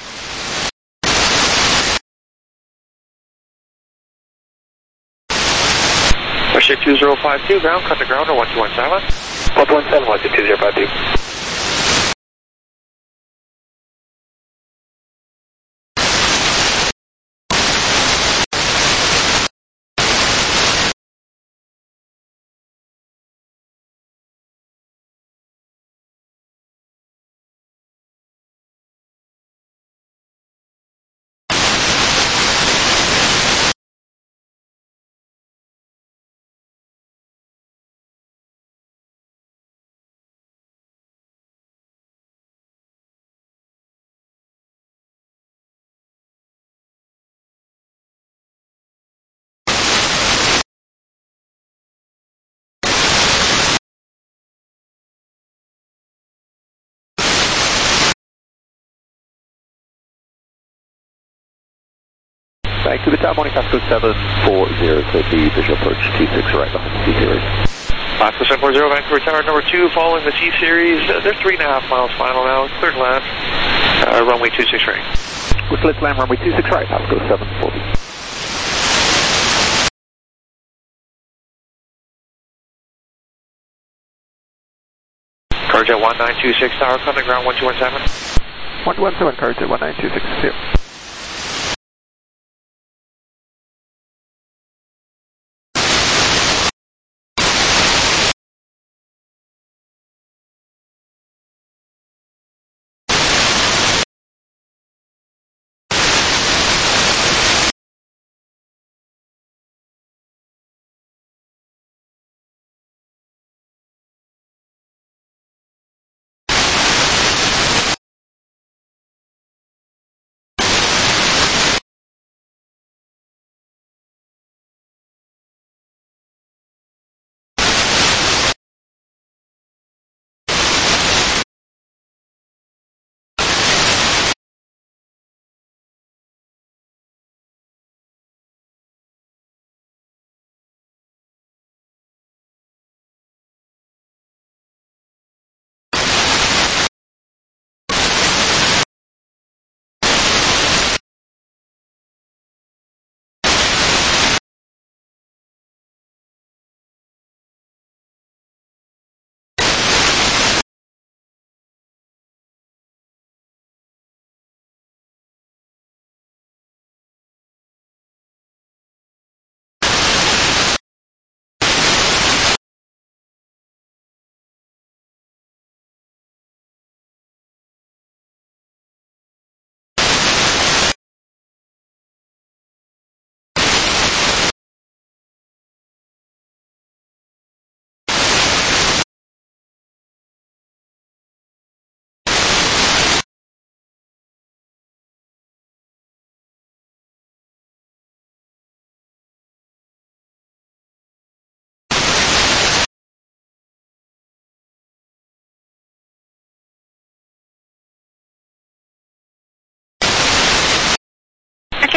Westjet two zero five two, ground, cut the ground, or one two one seven. one two one seven, Westjet two zero five two. Vancouver Tower, morning, Pasco seven four zero, so the visual approach two six right behind the C-Series. Pasco seven four zero, Vancouver Tower number two, following the C-Series. Uh, they're three and a half miles final now, cleared land, uh, runway two six right. Let's land runway two six right, Pasco seven four. Courage at one nine two six, tower, contact ground one two one seven. one two one seven, courage at one nine two six zero.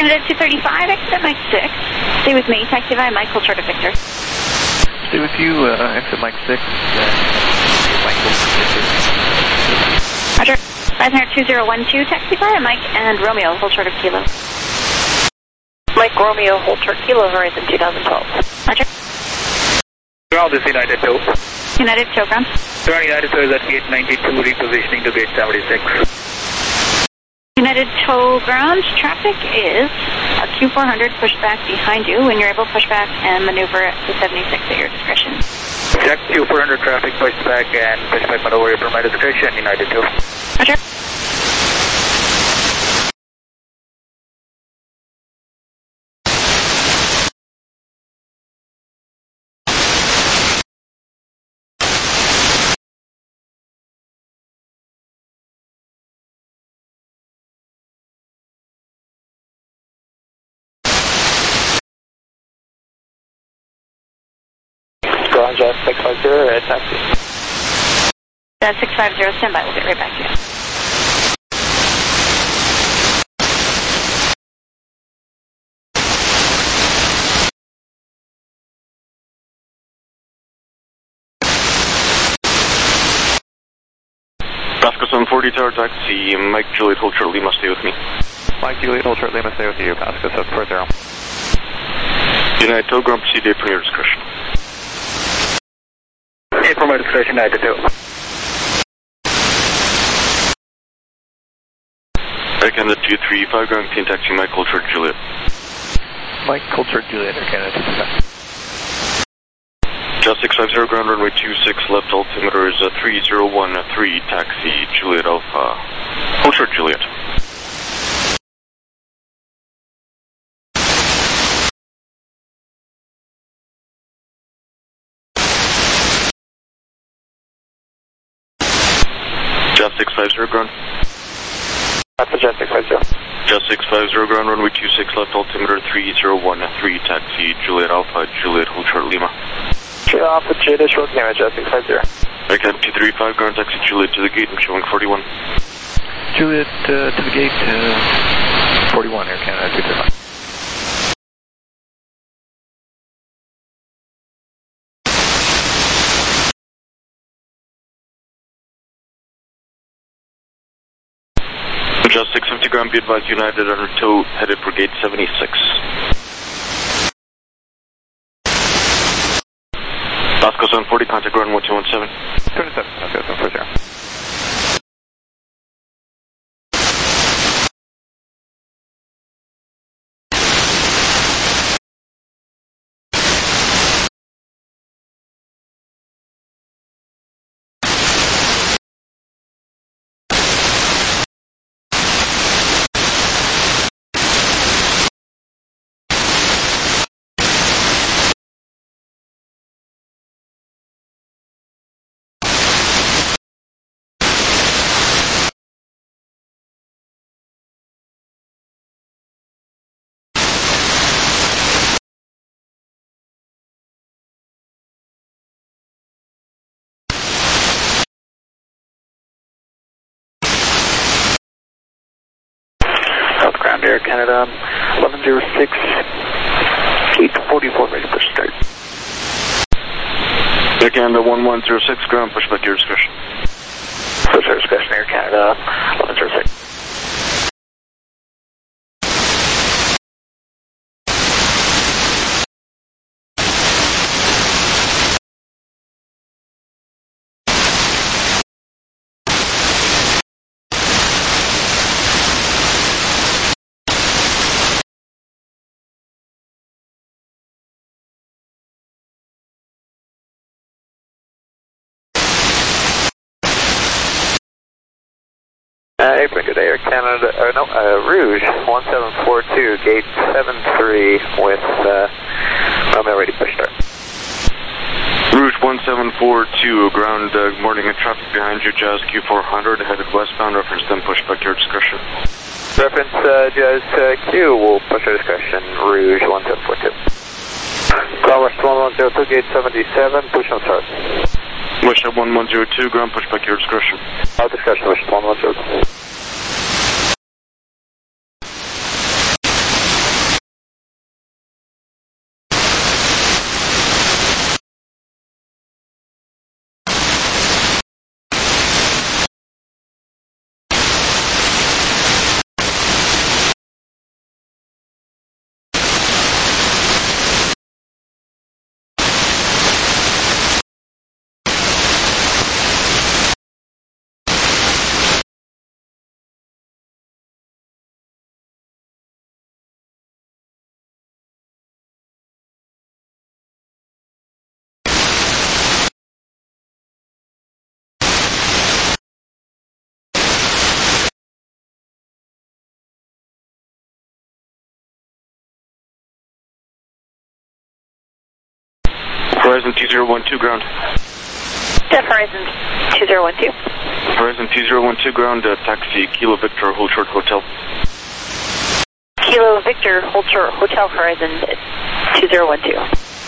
Canada two thirty-five, exit Mike six. Stay with me, taxi via Mike, hold short of Victor. Stay with you, uh, exit Mike six. Uh, Mike, hold short of Victor. Roger. five hundred two zero one two, taxi via Mike and Romeo, hold short of Kilo. Mike Romeo, hold short Kilo, Horizon two thousand twelve. Roger. Ground is United two. United two, ground. Ground United two is at gate ninety-two, repositioning to gate seventy-six. United tow ground, traffic is a Q four hundred pushback behind you. When you're able, push back and maneuver to seventy-six at your discretion. Check Q four hundred traffic pushback and pushback maneuver per my discretion, United two. Roger. Ground Jet six five zero, red taxi. Jet six five zero, stand by. We'll get right back to you. Pasco seven forty Tower Taxi, Mike Juliet, hold short Lima, stay with me. Mike Juliet, hold short Lima, stay with you, Pasco seven forty. United tow ground, proceed to your discretion. Hey, for my discretion, United two. Air Canada two three five, ground clean taxi, Mike, hold short Juliet. Mike, hold short Juliet, Air Canada two five. Just six five zero, ground runway two six, left altimeter is uh, three zero one three, taxi Juliet Alpha. Hold short Juliet. Just six five zero, ground. That's the Jet six five zero. Just six five zero, ground runway two six, left altimeter three zero one three, taxi Juliet Alpha, Juliet, hold short Lima. Juliet Alpha, Juliet, short camera, Jet six five zero. Air Canada two three five, ground taxi Juliet to the gate, I'm showing forty-one. Juliet uh, to the gate, uh, forty-one, Air Canada two three five. Just six fifty, ground, be advised, United under tow, headed for gate seventy-six. Pasco seven forty, contact ground one two one seven. twenty-seven, Pasco seven forty. Air Canada eleven oh six, gate forty-four, ready for start. Air Canada one one zero six, ground, push back your discretion. Push your discretion, Air Canada eleven oh six. Uh, April, good day, Air Canada, uh, no, uh, Rouge, one seven four two, gate seven three with, uh, Romeo ready for start. Rouge one seven four two, ground, uh, morning and traffic behind you, Jazz Q four hundred, headed westbound, reference then push back your discretion. Reference, uh, Jazz, uh, Q, will push your discretion, Rouge one seven four two. Ground West one one zero two, gate seventy-seven, push on start. West one one zero two, ground, push back your discretion. Our discretion, West one one zero two. Horizon two zero one two, ground. Jeff, Horizon two zero one two. Horizon two zero one two, ground, uh, taxi, Kilo Victor, Hold Short Hotel. Kilo Victor, Hold Short Hotel, Horizon two zero one two.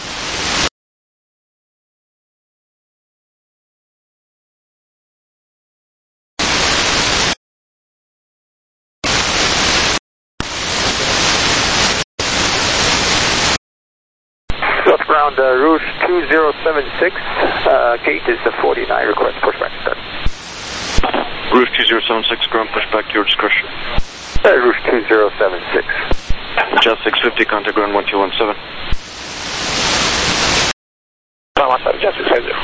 South ground, uh, Rouge two zero seven six, uh, gate is the forty-nine, request pushback start. Rouge two zero seven six, ground, pushback, your discretion. Uh, Rouge two zero seven six. Just six fifty, contact ground one two one seven. one seven, just six fifty.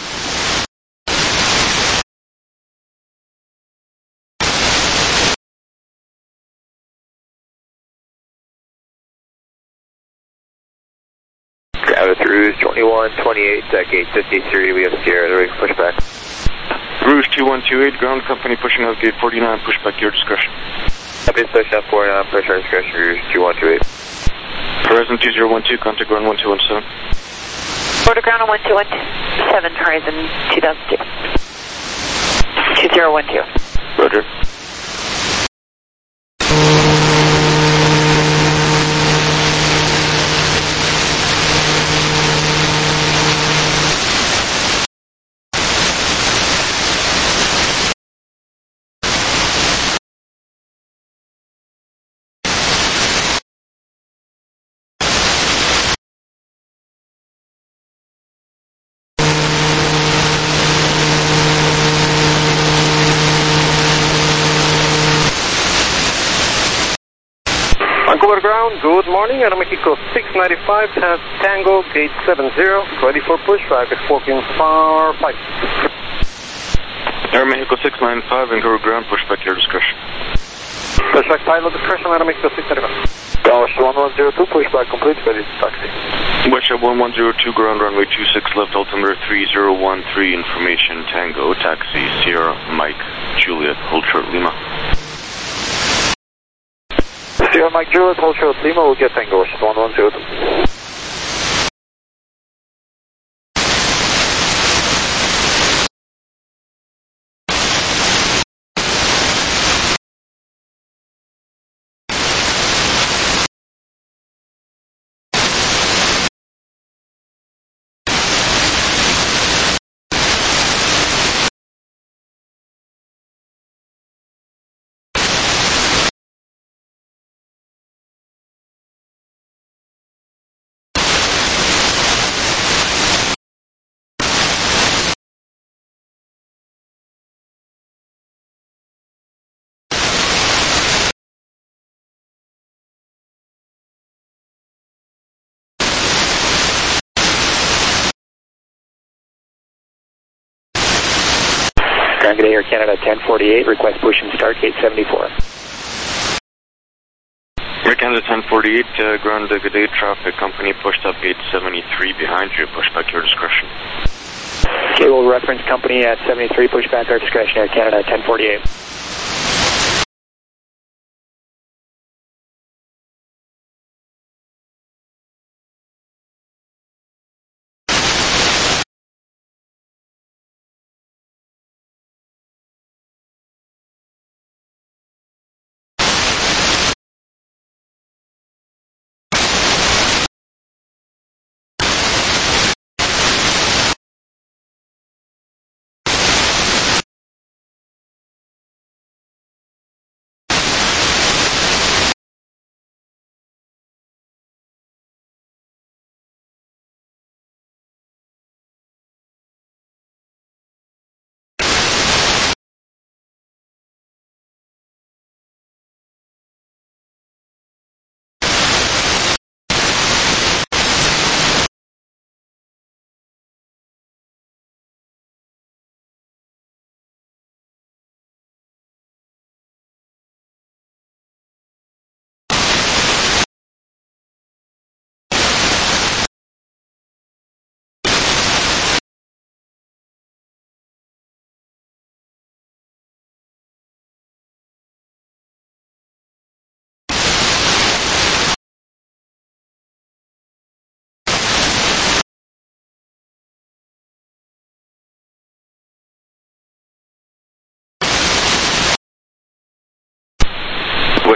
Gravity Rouge twenty-one twenty-eight, uh, gate fifty-three, we have Sierra, ready for pushback. Rouge two one two eight, ground, company pushing out gate forty-nine, pushback, your discretion. Copy, push out forty-nine, push our discretion, Rouge two one two eight. Horizon two zero one two, contact ground one two one seven. Border ground on one two one seven, Horizon two thousand two. two zero one two. Roger. Vancouver ground, good morning, Aeromexico six ninety-five, has Tango, gate seven zero, ready for pushback, squawking far five. Aeromexico six ninety-five, Vancouver ground, pushback, your discretion. Pushback pilot discretion, Aeromexico six ninety-five. Dallas one one zero two, pushback complete, ready to taxi. Westjet one one zero two, ground, runway two six left, altimeter three zero one three, information, Tango, taxi, Sierra, Mike, Juliet, hold short, Lima. Sierra Mike Juliet, hold short Lima, we'll get Tango, one one zero two. Grand Good Day Air Canada ten forty-eight, request push and start, gate seventy-four. Air Canada ten forty-eight, uh, ground, uh, Good Day, traffic, company pushed up gate seventy-three behind you, pushback, your discretion. Okay, we'll reference company at seventy-three, pushback, our discretion, Air Canada ten forty-eight.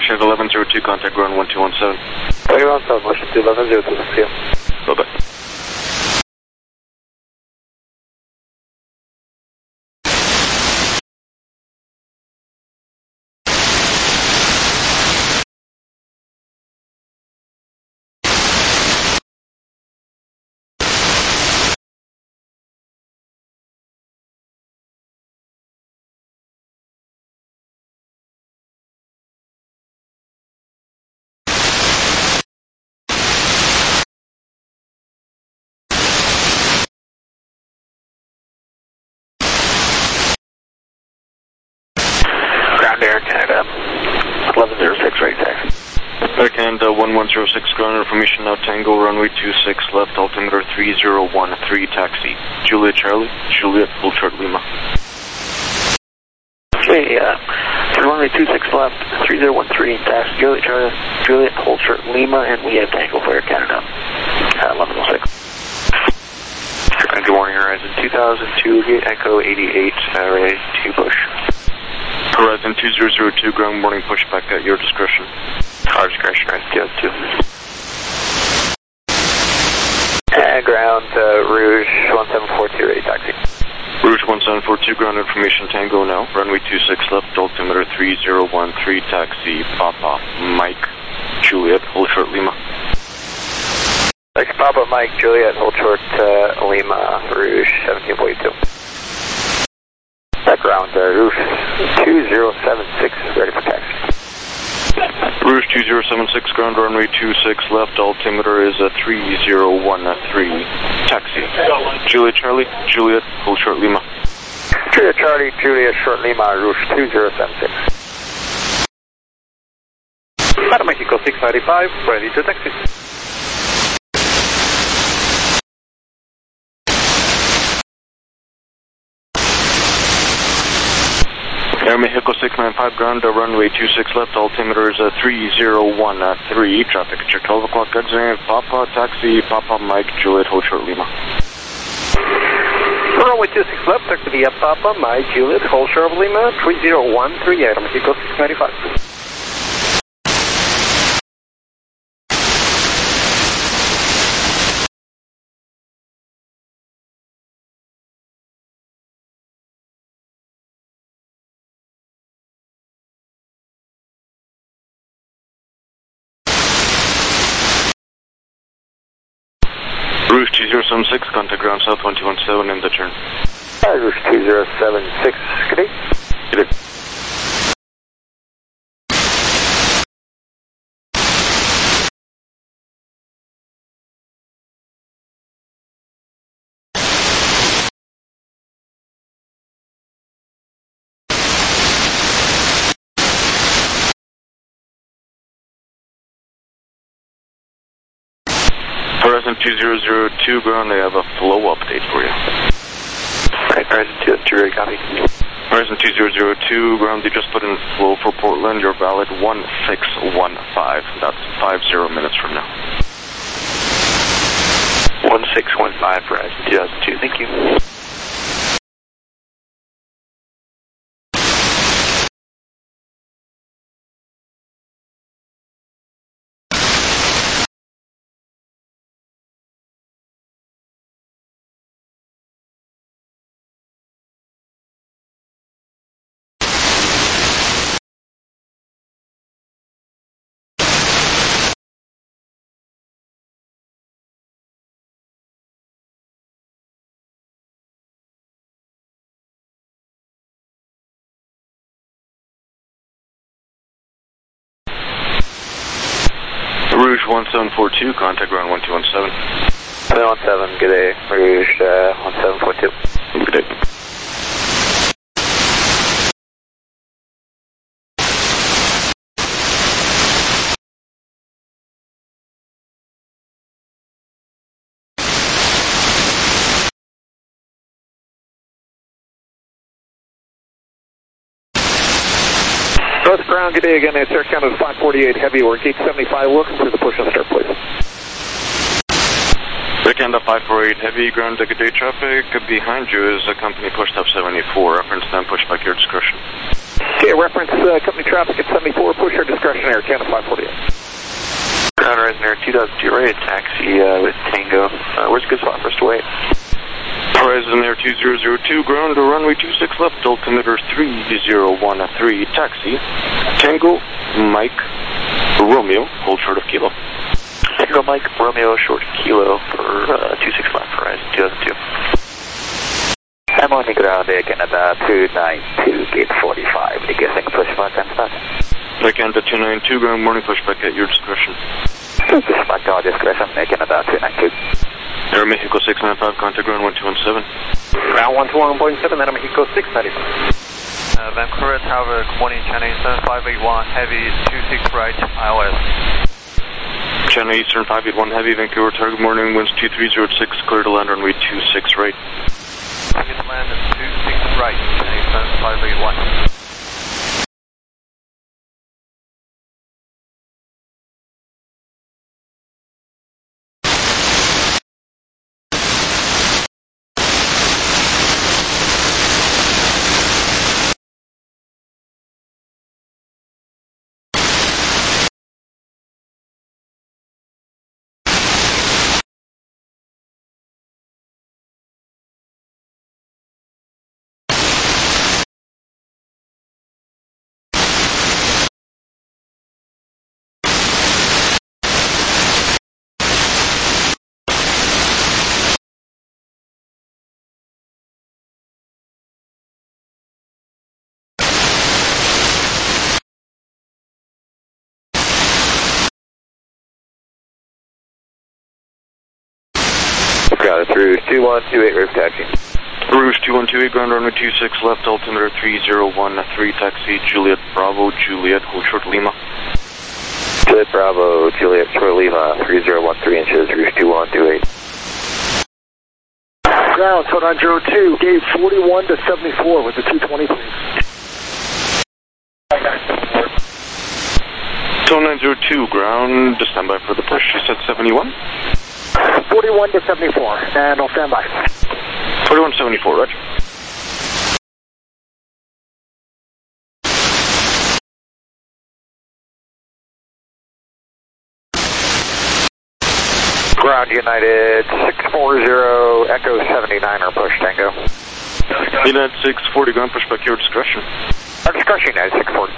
Motion at eleven zero two, contact ground one two one seven. one one seven, motion to eleven zero two, see you. Bye-bye. Air Canada, eleven zero six, right taxi. Air Canada one one zero six, ground information now Tango, runway two six left, altimeter three zero one three, taxi. Juliet Charlie, Juliet, hold short Lima. Okay, uh, runway two six left, three zero one three, taxi. Juliet Charlie, Juliet, hold short Lima, and we have Tango for Air Canada, uh, eleven oh six. Good morning, Horizon two thousand two, Echo eighty-eight, uh, ready to push. Horizon two zero zero two, ground morning pushback at your discretion. Our discretion, Horizon two thousand two. And ground, uh, Rouge one seven four two, ready taxi. Rouge one seven four two, ground information Tango now, runway two six left, altimeter three zero one three, taxi, Papa, Mike, Juliet, hold short Lima. Thanks, Papa, Mike, Juliet, hold short uh, Lima, Rouge seventeen forty-two. Background, uh, Rouge two zero seven six, ready for taxi. Rouge two zero seven six, ground runway two six left, altimeter is a three zero one three, taxi. Juliet Charlie, Juliet, hold short Lima. Juliet Charlie, Juliet, short Lima, Rouge two zero seven six. Para Mexico six ninety-five, ready to taxi. Air Mexico six nine five, ground, uh, runway two six left, altimeter is a three zero one three, traffic at your twelve o'clock exit, Papa, taxi, Papa, Mike, Juliet, hold short Lima. Runway two six left, taxi via Papa, Mike, Juliet, hold short Lima, three zero one three, Air Mexico six ninety-five. Rouge two zero seven six, contact ground south one two one seven in the turn. Uh, Rouge two zero seven six, good day. Good day. Horizon two zero zero two, ground, they have a flow update for you. Right, Horizon two zero two, ready, copy. Horizon two zero zero two, ground, they just put in flow for Portland, you're valid one six one five, that's five zero minutes from now. one six one five for Horizon two thousand two, thank you. Rouge one seven four two, contact ground one two one seven. one one seven, good day. Rouge uh, one seven four two. Good day. North ground, good day again. It's Air Canada five forty-eight Heavy. We're gate seventy-five. Welcome to the push and start, please. Air Canada five forty-eight Heavy, ground, good day traffic. Behind you is a company pushed up seventy-four. Reference then pushback your discretion. Okay, reference uh, company traffic at seventy-four, push our discretion Air Canada five forty-eight. Ground Horizon Air two thousand two, ready to taxi uh, with Tango. Uh, where's a good spot for us to wait? Horizon Air two zero zero two, ground to runway two six left, altimeter three zero one three, taxi, Tango, Mike, Romeo, hold short of Kilo. Tango, Mike, Romeo, short Kilo for uh, two six left, Horizon two thousand two. I'm on the ground Air Canada two nine two, gate forty-five, requesting pushback and start. Air Canada two nine two, ground morning pushback at your discretion. Pushback at your discretion, Air Canada two nine two. Air Mexico six nine five, contact ground one two one seven. Ground one two one point seven, Air Mexico six nine five. Uh, Vancouver Tower, good morning, China Eastern five eight one, heavy two six right, I O S. China Eastern five eight one, heavy, Vancouver Tower, good morning, winds two three zero six, clear to land runway two six right. Target land is two six right, China Eastern five eight one. Ground through two one two eight, roof taxi. Rouge two one two eight, ground runway two six left, altimeter three zero one three, taxi, Juliet Bravo, Juliet, hold short Lima. Juliet Bravo, Juliet Short Lima, three zero one three inches, Rouge two one two eight. Ground, two nine zero two, gate forty-one to seventy-four with the two twenty, please. two nine zero two, ground, to stand by for the push, you said seventy-one? forty-one to seventy-four, and I'll stand by. forty-one to seventy-four, roger. Ground United six four zero, Echo seventy-nine, or push Tango. United six forty, ground pushback, your discretion. Our discretion, United six forty.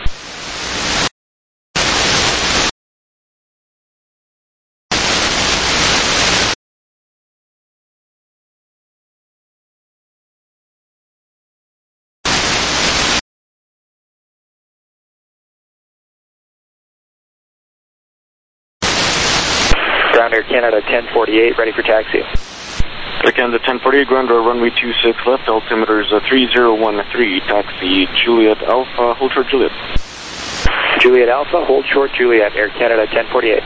Ground Air Canada ten forty-eight, ready for taxi. Air Canada ten forty-eight, ground runway two six left, altimeter is three zero one three, taxi, Juliet Alpha, hold short Juliet. Juliet Alpha, hold short Juliet, Air Canada ten forty-eight.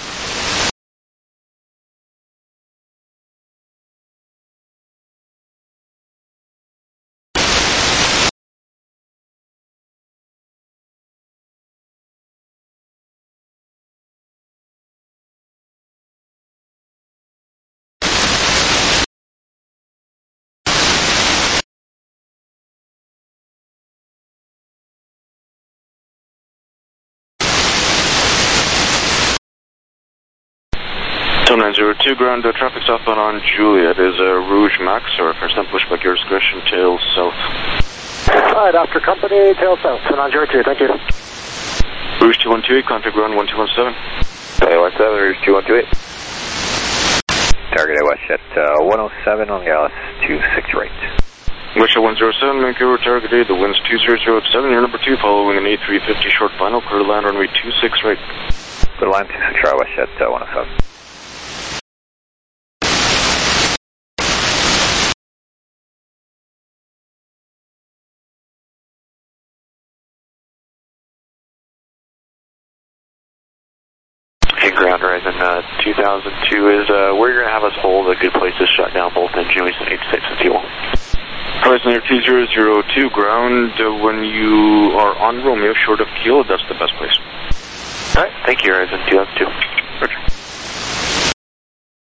two nine zero two, ground, uh, traffic southbound on Juliet is a uh, Rouge Max, or first time pushback, your discretion, tail south. Alright, after company, tail south, two nine zero two, thank you. Rouge two one two eight, contact ground one two one seven. two one seven, Rouge two one two eight. Target West at uh, one oh seven on the Alice two six right. West at one zero seven, Vancouver, target A, the wind's two zero zero seven, you're number two, following an A three fifty short final, clear to land runway two six right. Clear to land two six right, West at uh, one oh seven. Ground Horizon uh, two thousand two is uh, where you're going to have us hold, a good place to shut down both engine, eighty-six and fuel. Horizon Air two zero zero two, ground, uh, when you are on Romeo, short of Kilo, that's the best place. Alright, thank you, Horizon two thousand two. Roger.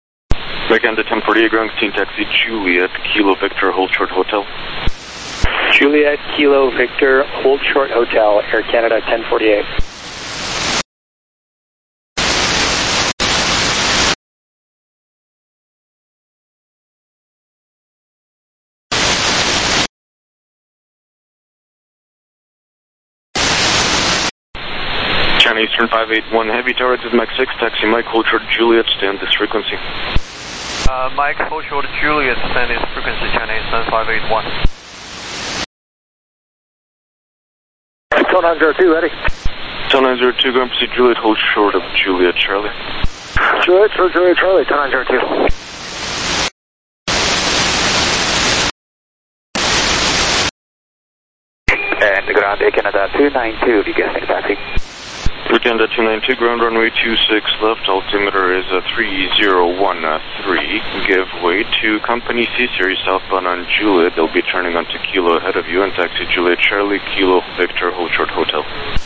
Back end to ten forty-eight, ground, team taxi, Juliet, Kilo Victor, hold short hotel. Juliet Kilo Victor Hold Short Hotel, Air Canada ten forty-eight. China Eastern five eight one, Heavy Tower to Mach six, taxi Mike, hold short Juliet, stay on this frequency. Uh, Mike, hold short Juliet, stand this frequency, China Eastern five eight one. Tow nine zero two, ready. Tow nine zero two, going to proceed Juliet, hold short of Juliet, Charlie. Juliet, short Juliet, Charlie, tow nine zero two. And the ground Air Canada two nine two, requesting taxi. Air Canada two nine two, ground runway two six left, altimeter is uh, three zero one three. Give way to company C Series southbound on Juliet. They'll be turning onto Kilo ahead of you and taxi Juliet Charlie, Kilo Victor, hold short hotel.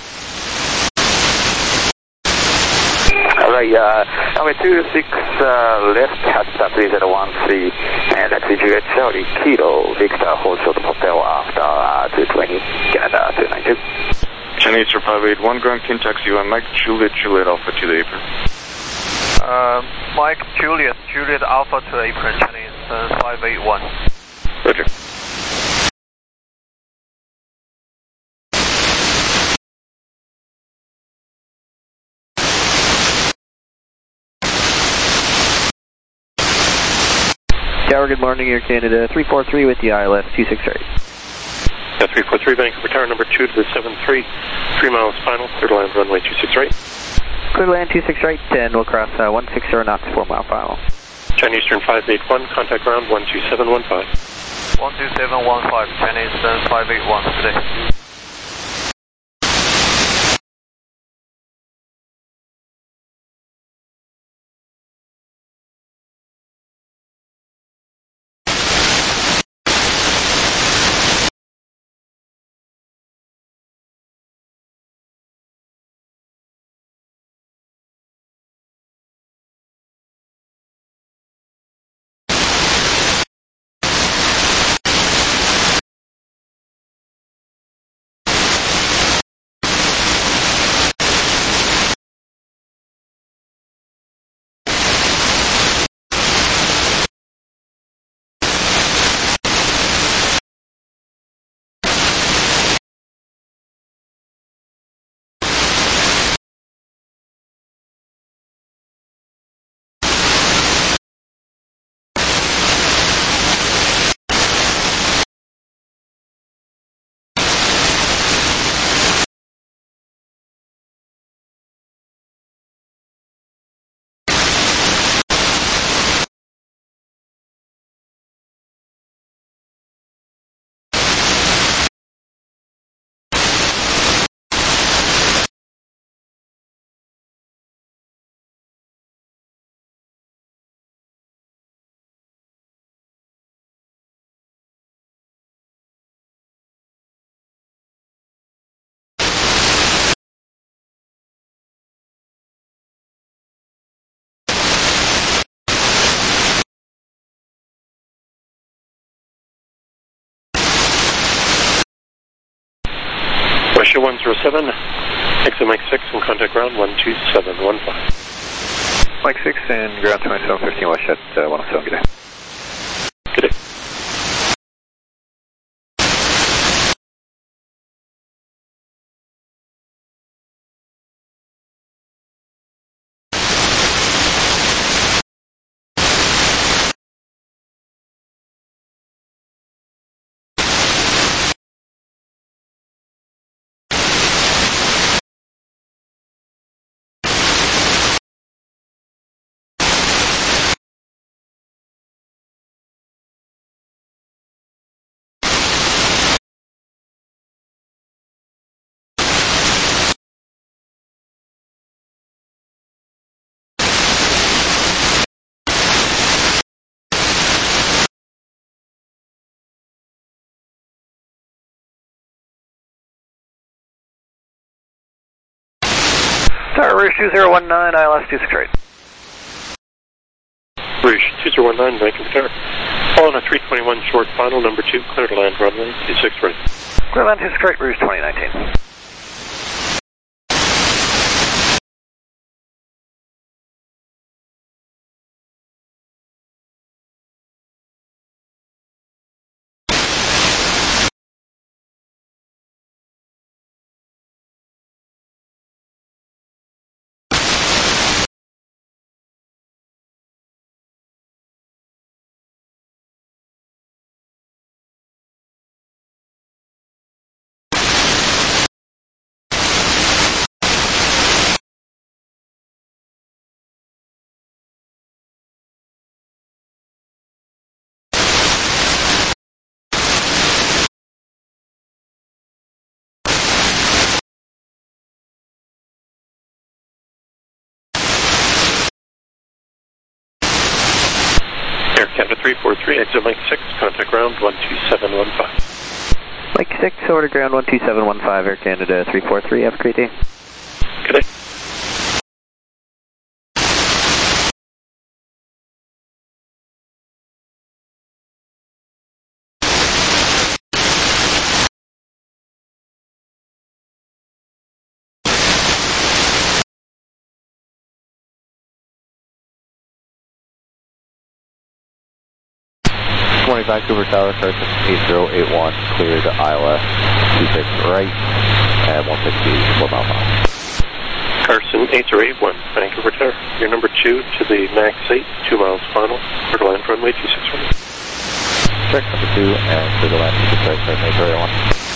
Alright, uh, runway two six uh, left, at three zero one three, and taxi Juliet Charlie, Kilo Victor, hold short hotel after uh, two twenty, Canada two nine two. China Eastern five eight one, ground King taxi one, Mike Juliet, Juliet Alpha to the apron. Uh, Mike, Juliet, Juliet Alpha to apron, China Eastern five eight one. Roger. Tower, good morning, Air Canada three four three with the I L S two six eight. Yeah, three four three, Vancouver Tower number two to the seven three, three miles final, clear to land runway two six eight. Clear to land two six eight, and we'll cross uh, one six zero knots, four mile final. China Eastern five eight one, contact ground one two seven one five. one two seven one five, China Eastern five eight one today. Russia one zero seven, exit Mike six and contact ground one two seven one five. Mike six and ground twenty-seven fifteen, watch at uh, one oh seven, good day. Good day. Tower, Rouge two zero one nine, I L S two six eight. Rouge two zero one nine, Vancouver Tower. Following a three twenty-one short final, number two, clear to land runway two six right. Clear land two six right, Rouge twenty nineteen. Air Canada three four three, exit Mike six, contact ground one two seven one five. Mike six, over to ground one two seven one five, Air Canada three four three, have a great day. Good day. Good morning, Vancouver Tower, Carson eight zero eight one, clear to I L S two six right, and one sixty, four mile mile. Carson eight zero eight one, Vancouver Tower. Your number two to the max eight, two miles final, clear to land runway two six right. Check number two, and clear to land two six right, Carson eight zero eight one.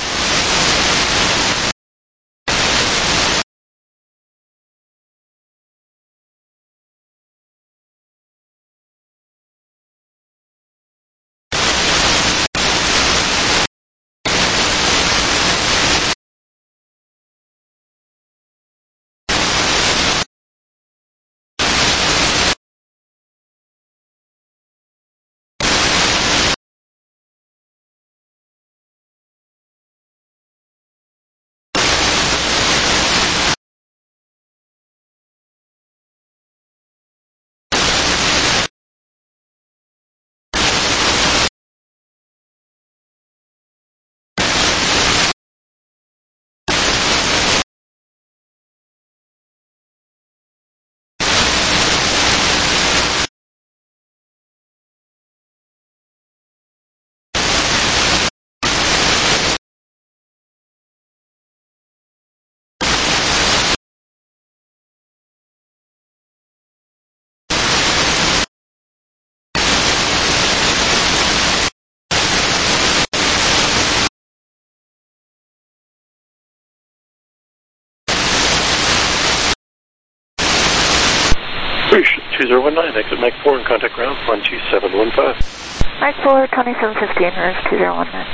Rouge two zero one nine, exit Mike four and contact ground one two seven one five. Mike four, twenty-seven fifteen, Rouge two zero one nine.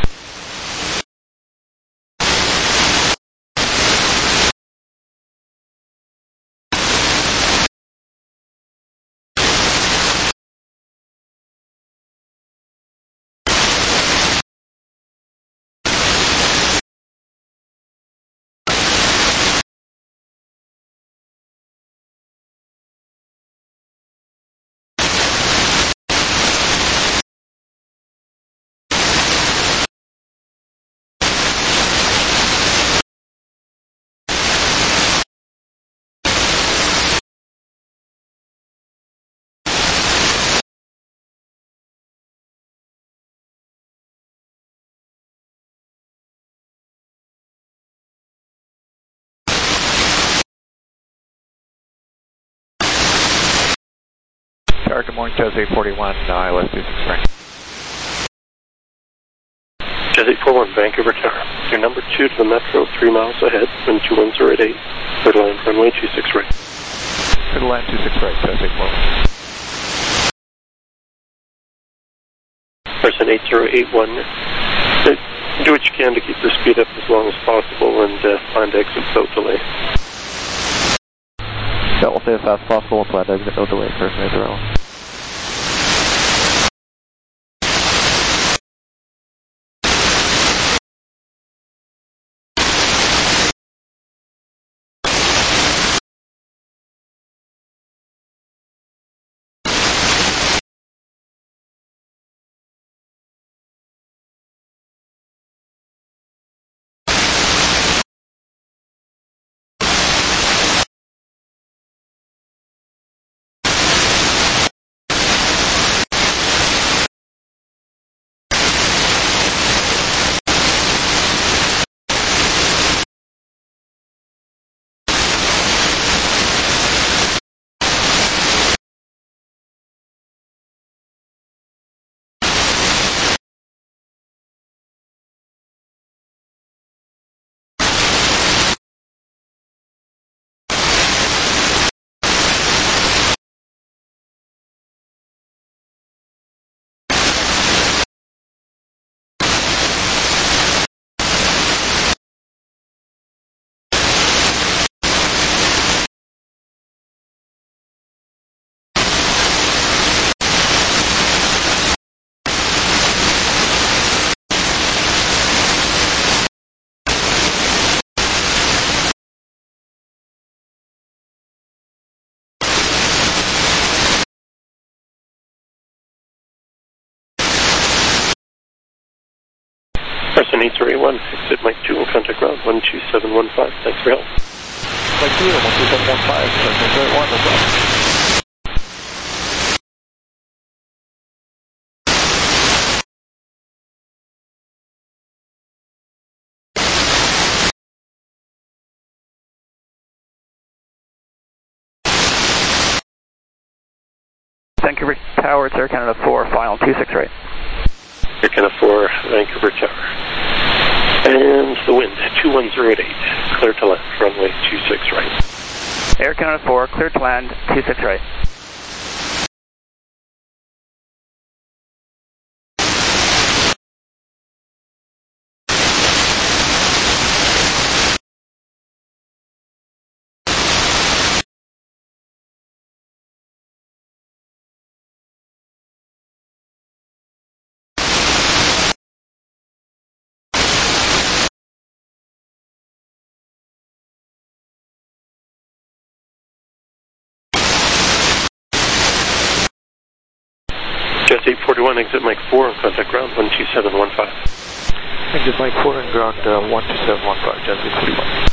Tower, good morning, Jose eight forty-one, I L S two six right. Jose eight four one, Vancouver Tower. Your number two to the Metro, three miles ahead, wind two one zero at eight, clear to land runway two six right. Clear to land two six right, Jose eight four one. Carson eight zero eight one, do what you can to keep the speed up as long as possible and uh, find exit without delay. Yeah, we'll stay as fast as possible and plan to exit no delay, Carson eight zero one. Person eight zero eight one, exit Mike two, contact ground one two seven one five. Thanks for your help. Mike two, one two seven one five, person eight zero eight one, no problem. Vancouver Tower, it's Air Canada four, final two six right. Air Canada four, Vancouver Tower. And the wind, two one zero at eight, clear to land, runway two six right. Air Canada four, clear to land, two six right. Jet eight forty-one, exit Mike four, contact ground one two seven one five. Exit Mike four and ground uh, one two seven one five, Jet eight forty-one.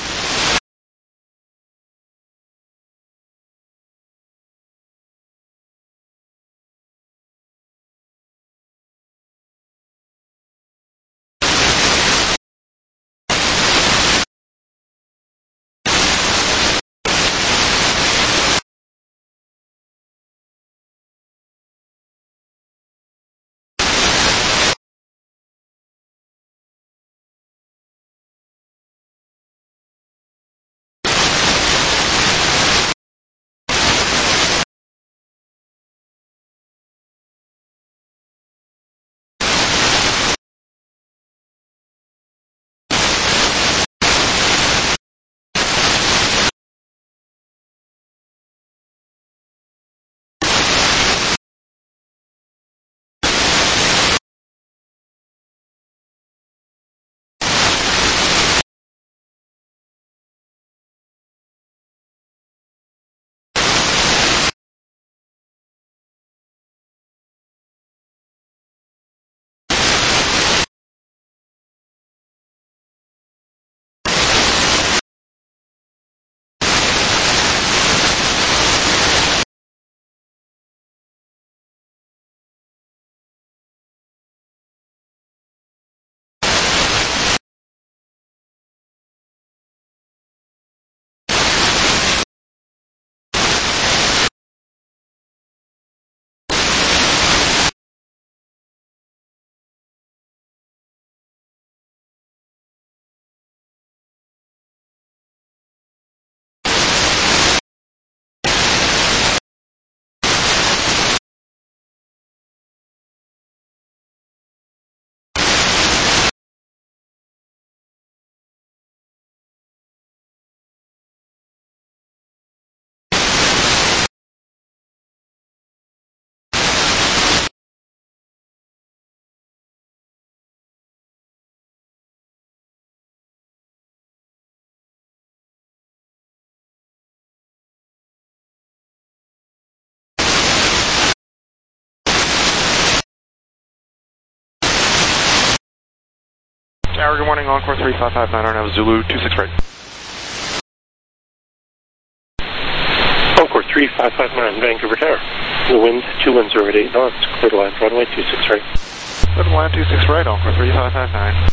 Tower, good morning, Encore three five five nine, Arnav Zulu two six right. Encore three five five nine, Vancouver Tower. The wind, two one zero at eight knots, clear to land, runway two six right. Clear to land two six right, Encore three five five nine.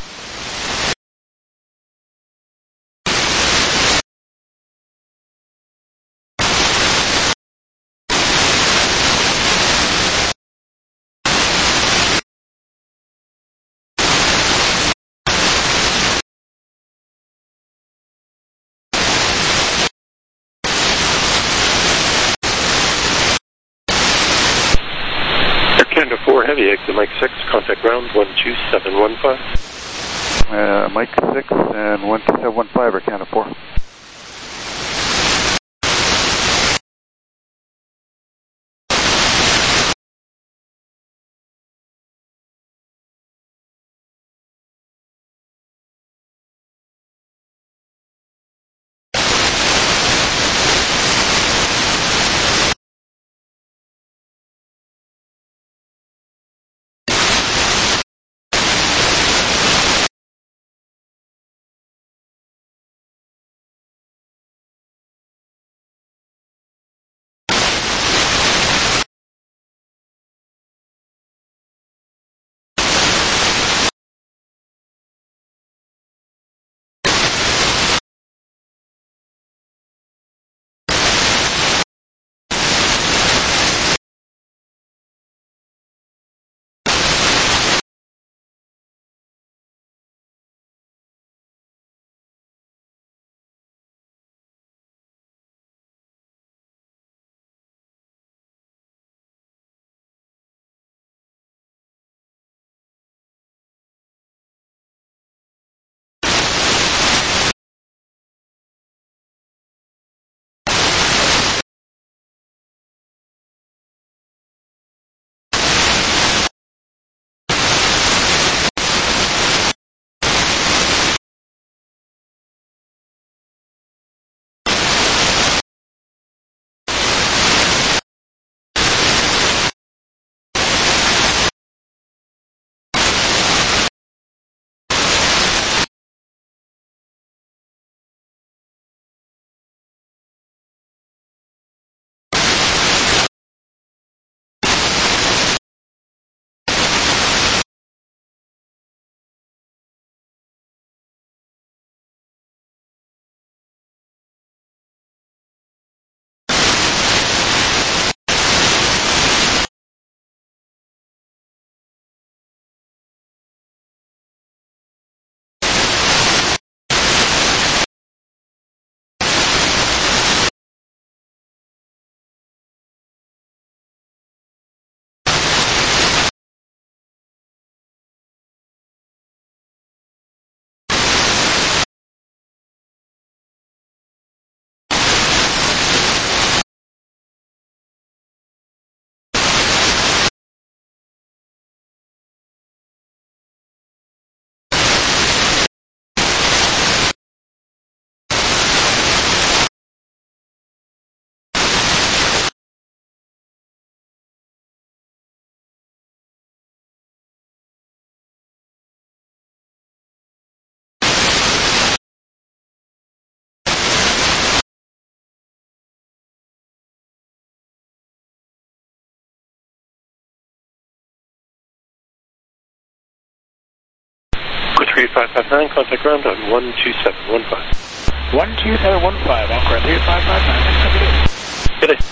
Canada four Heavy, exit Mike six, contact ground one two seven one five. Uh, Mike six and one two seven one five, Air Canada four. three five five nine, contact ground on one two seven one five. one two seven one five, Encore three five five nine, good day. Good day.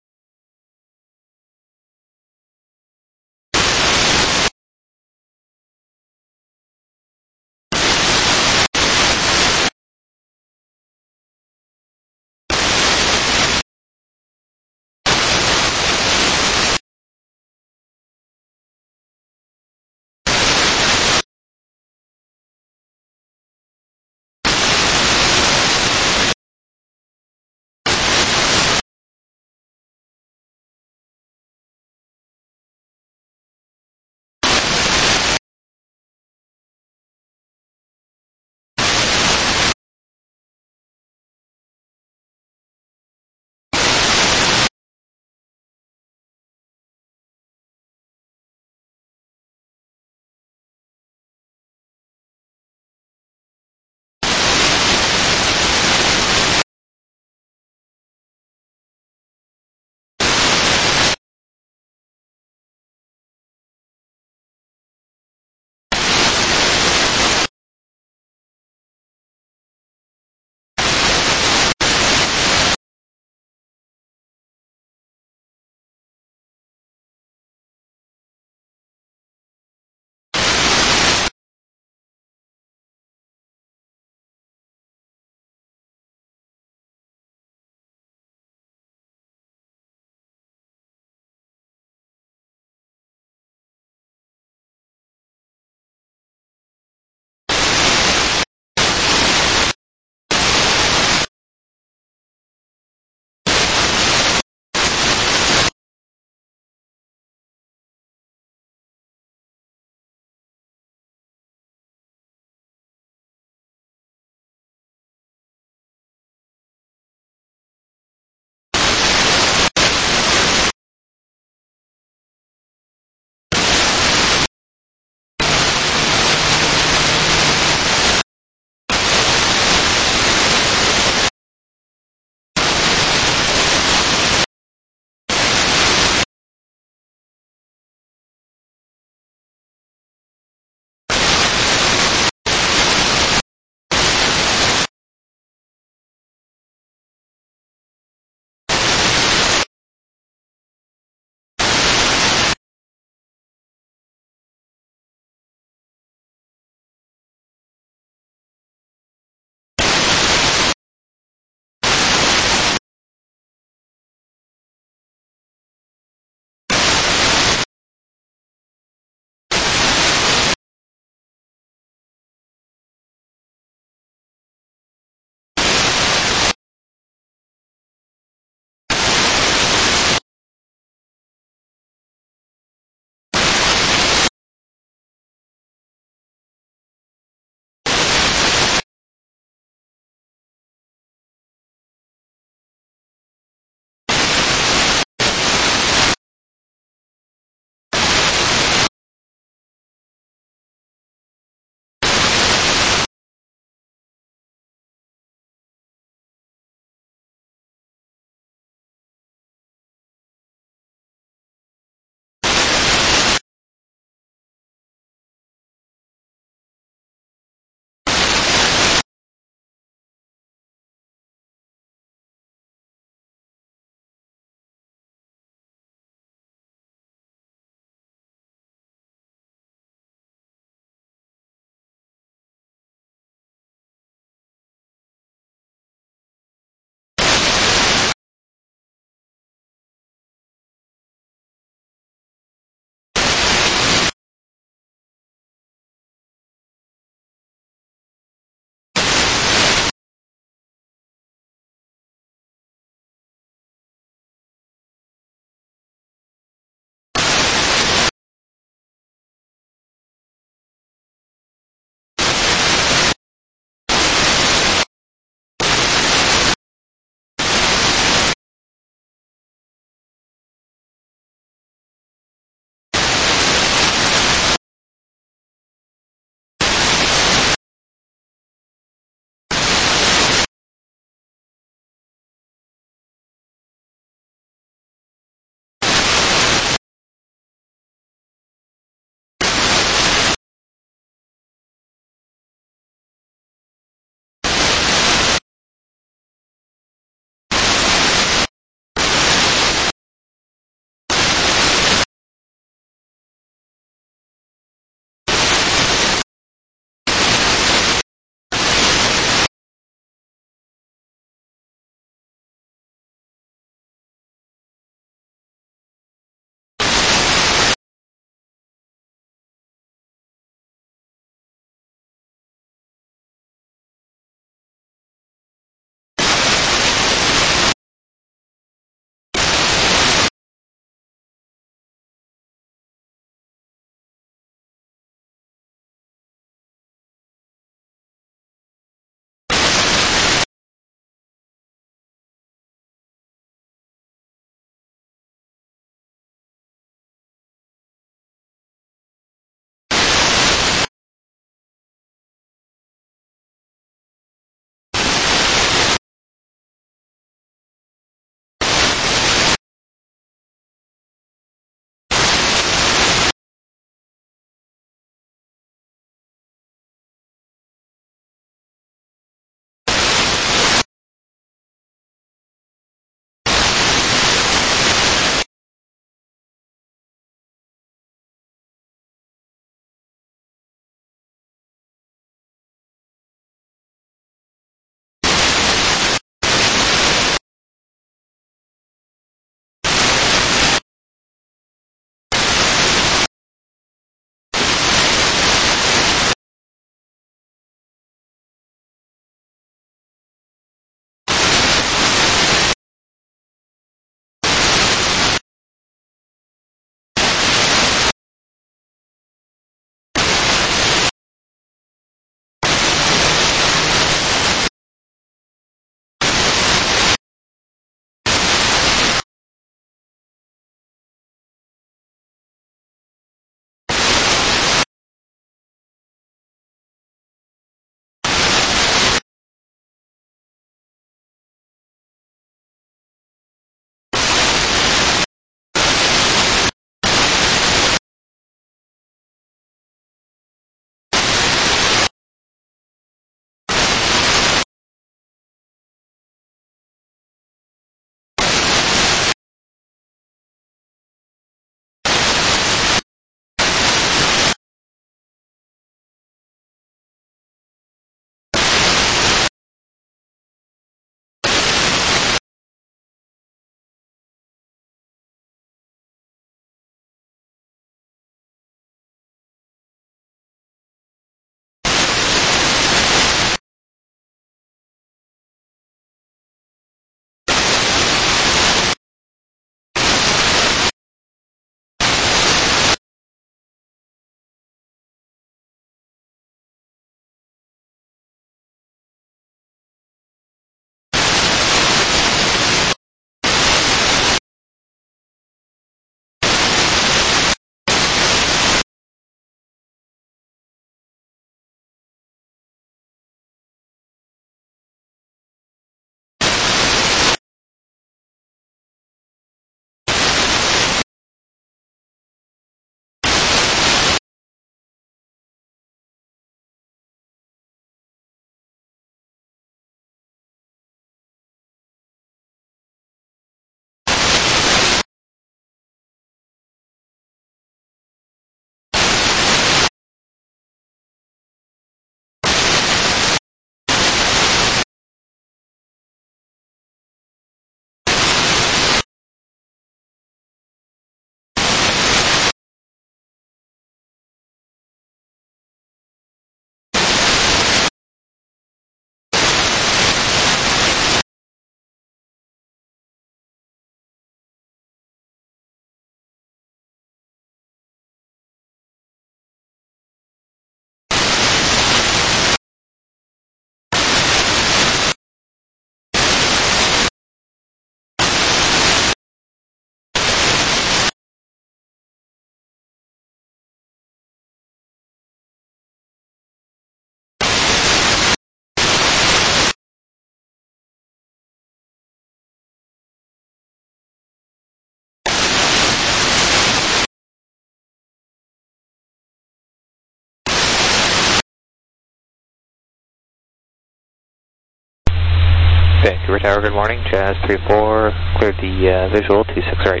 Vancouver Tower, good morning. Jazz three four, cleared the uh, visual two six right.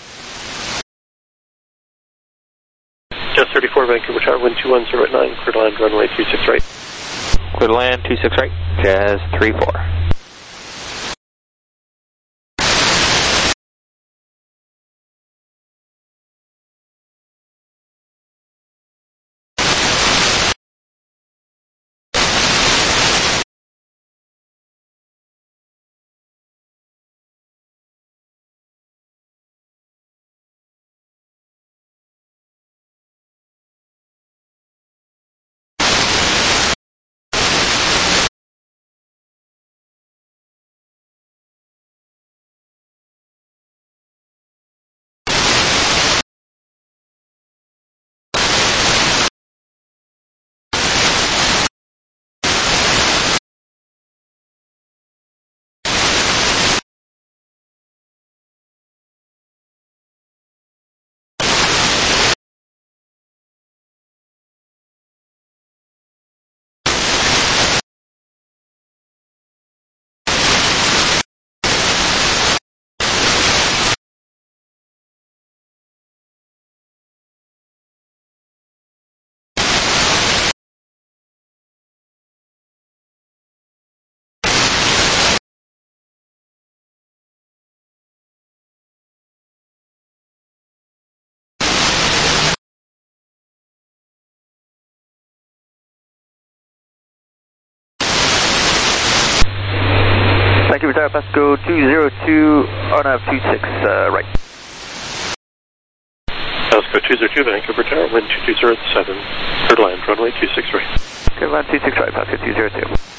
Jazz thirty-four, Vancouver Tower, wind two one zero at nine, cleared land, runway two six right. Cleared land two six right, Jazz three four. Vancouver Tower, Pasco two zero two, on up two six, uh, right. Pasco two zero two, Vancouver Tower, wind two two zero at seven, cleared land, runway two six right. Cleared land two six right, Pasco two zero two.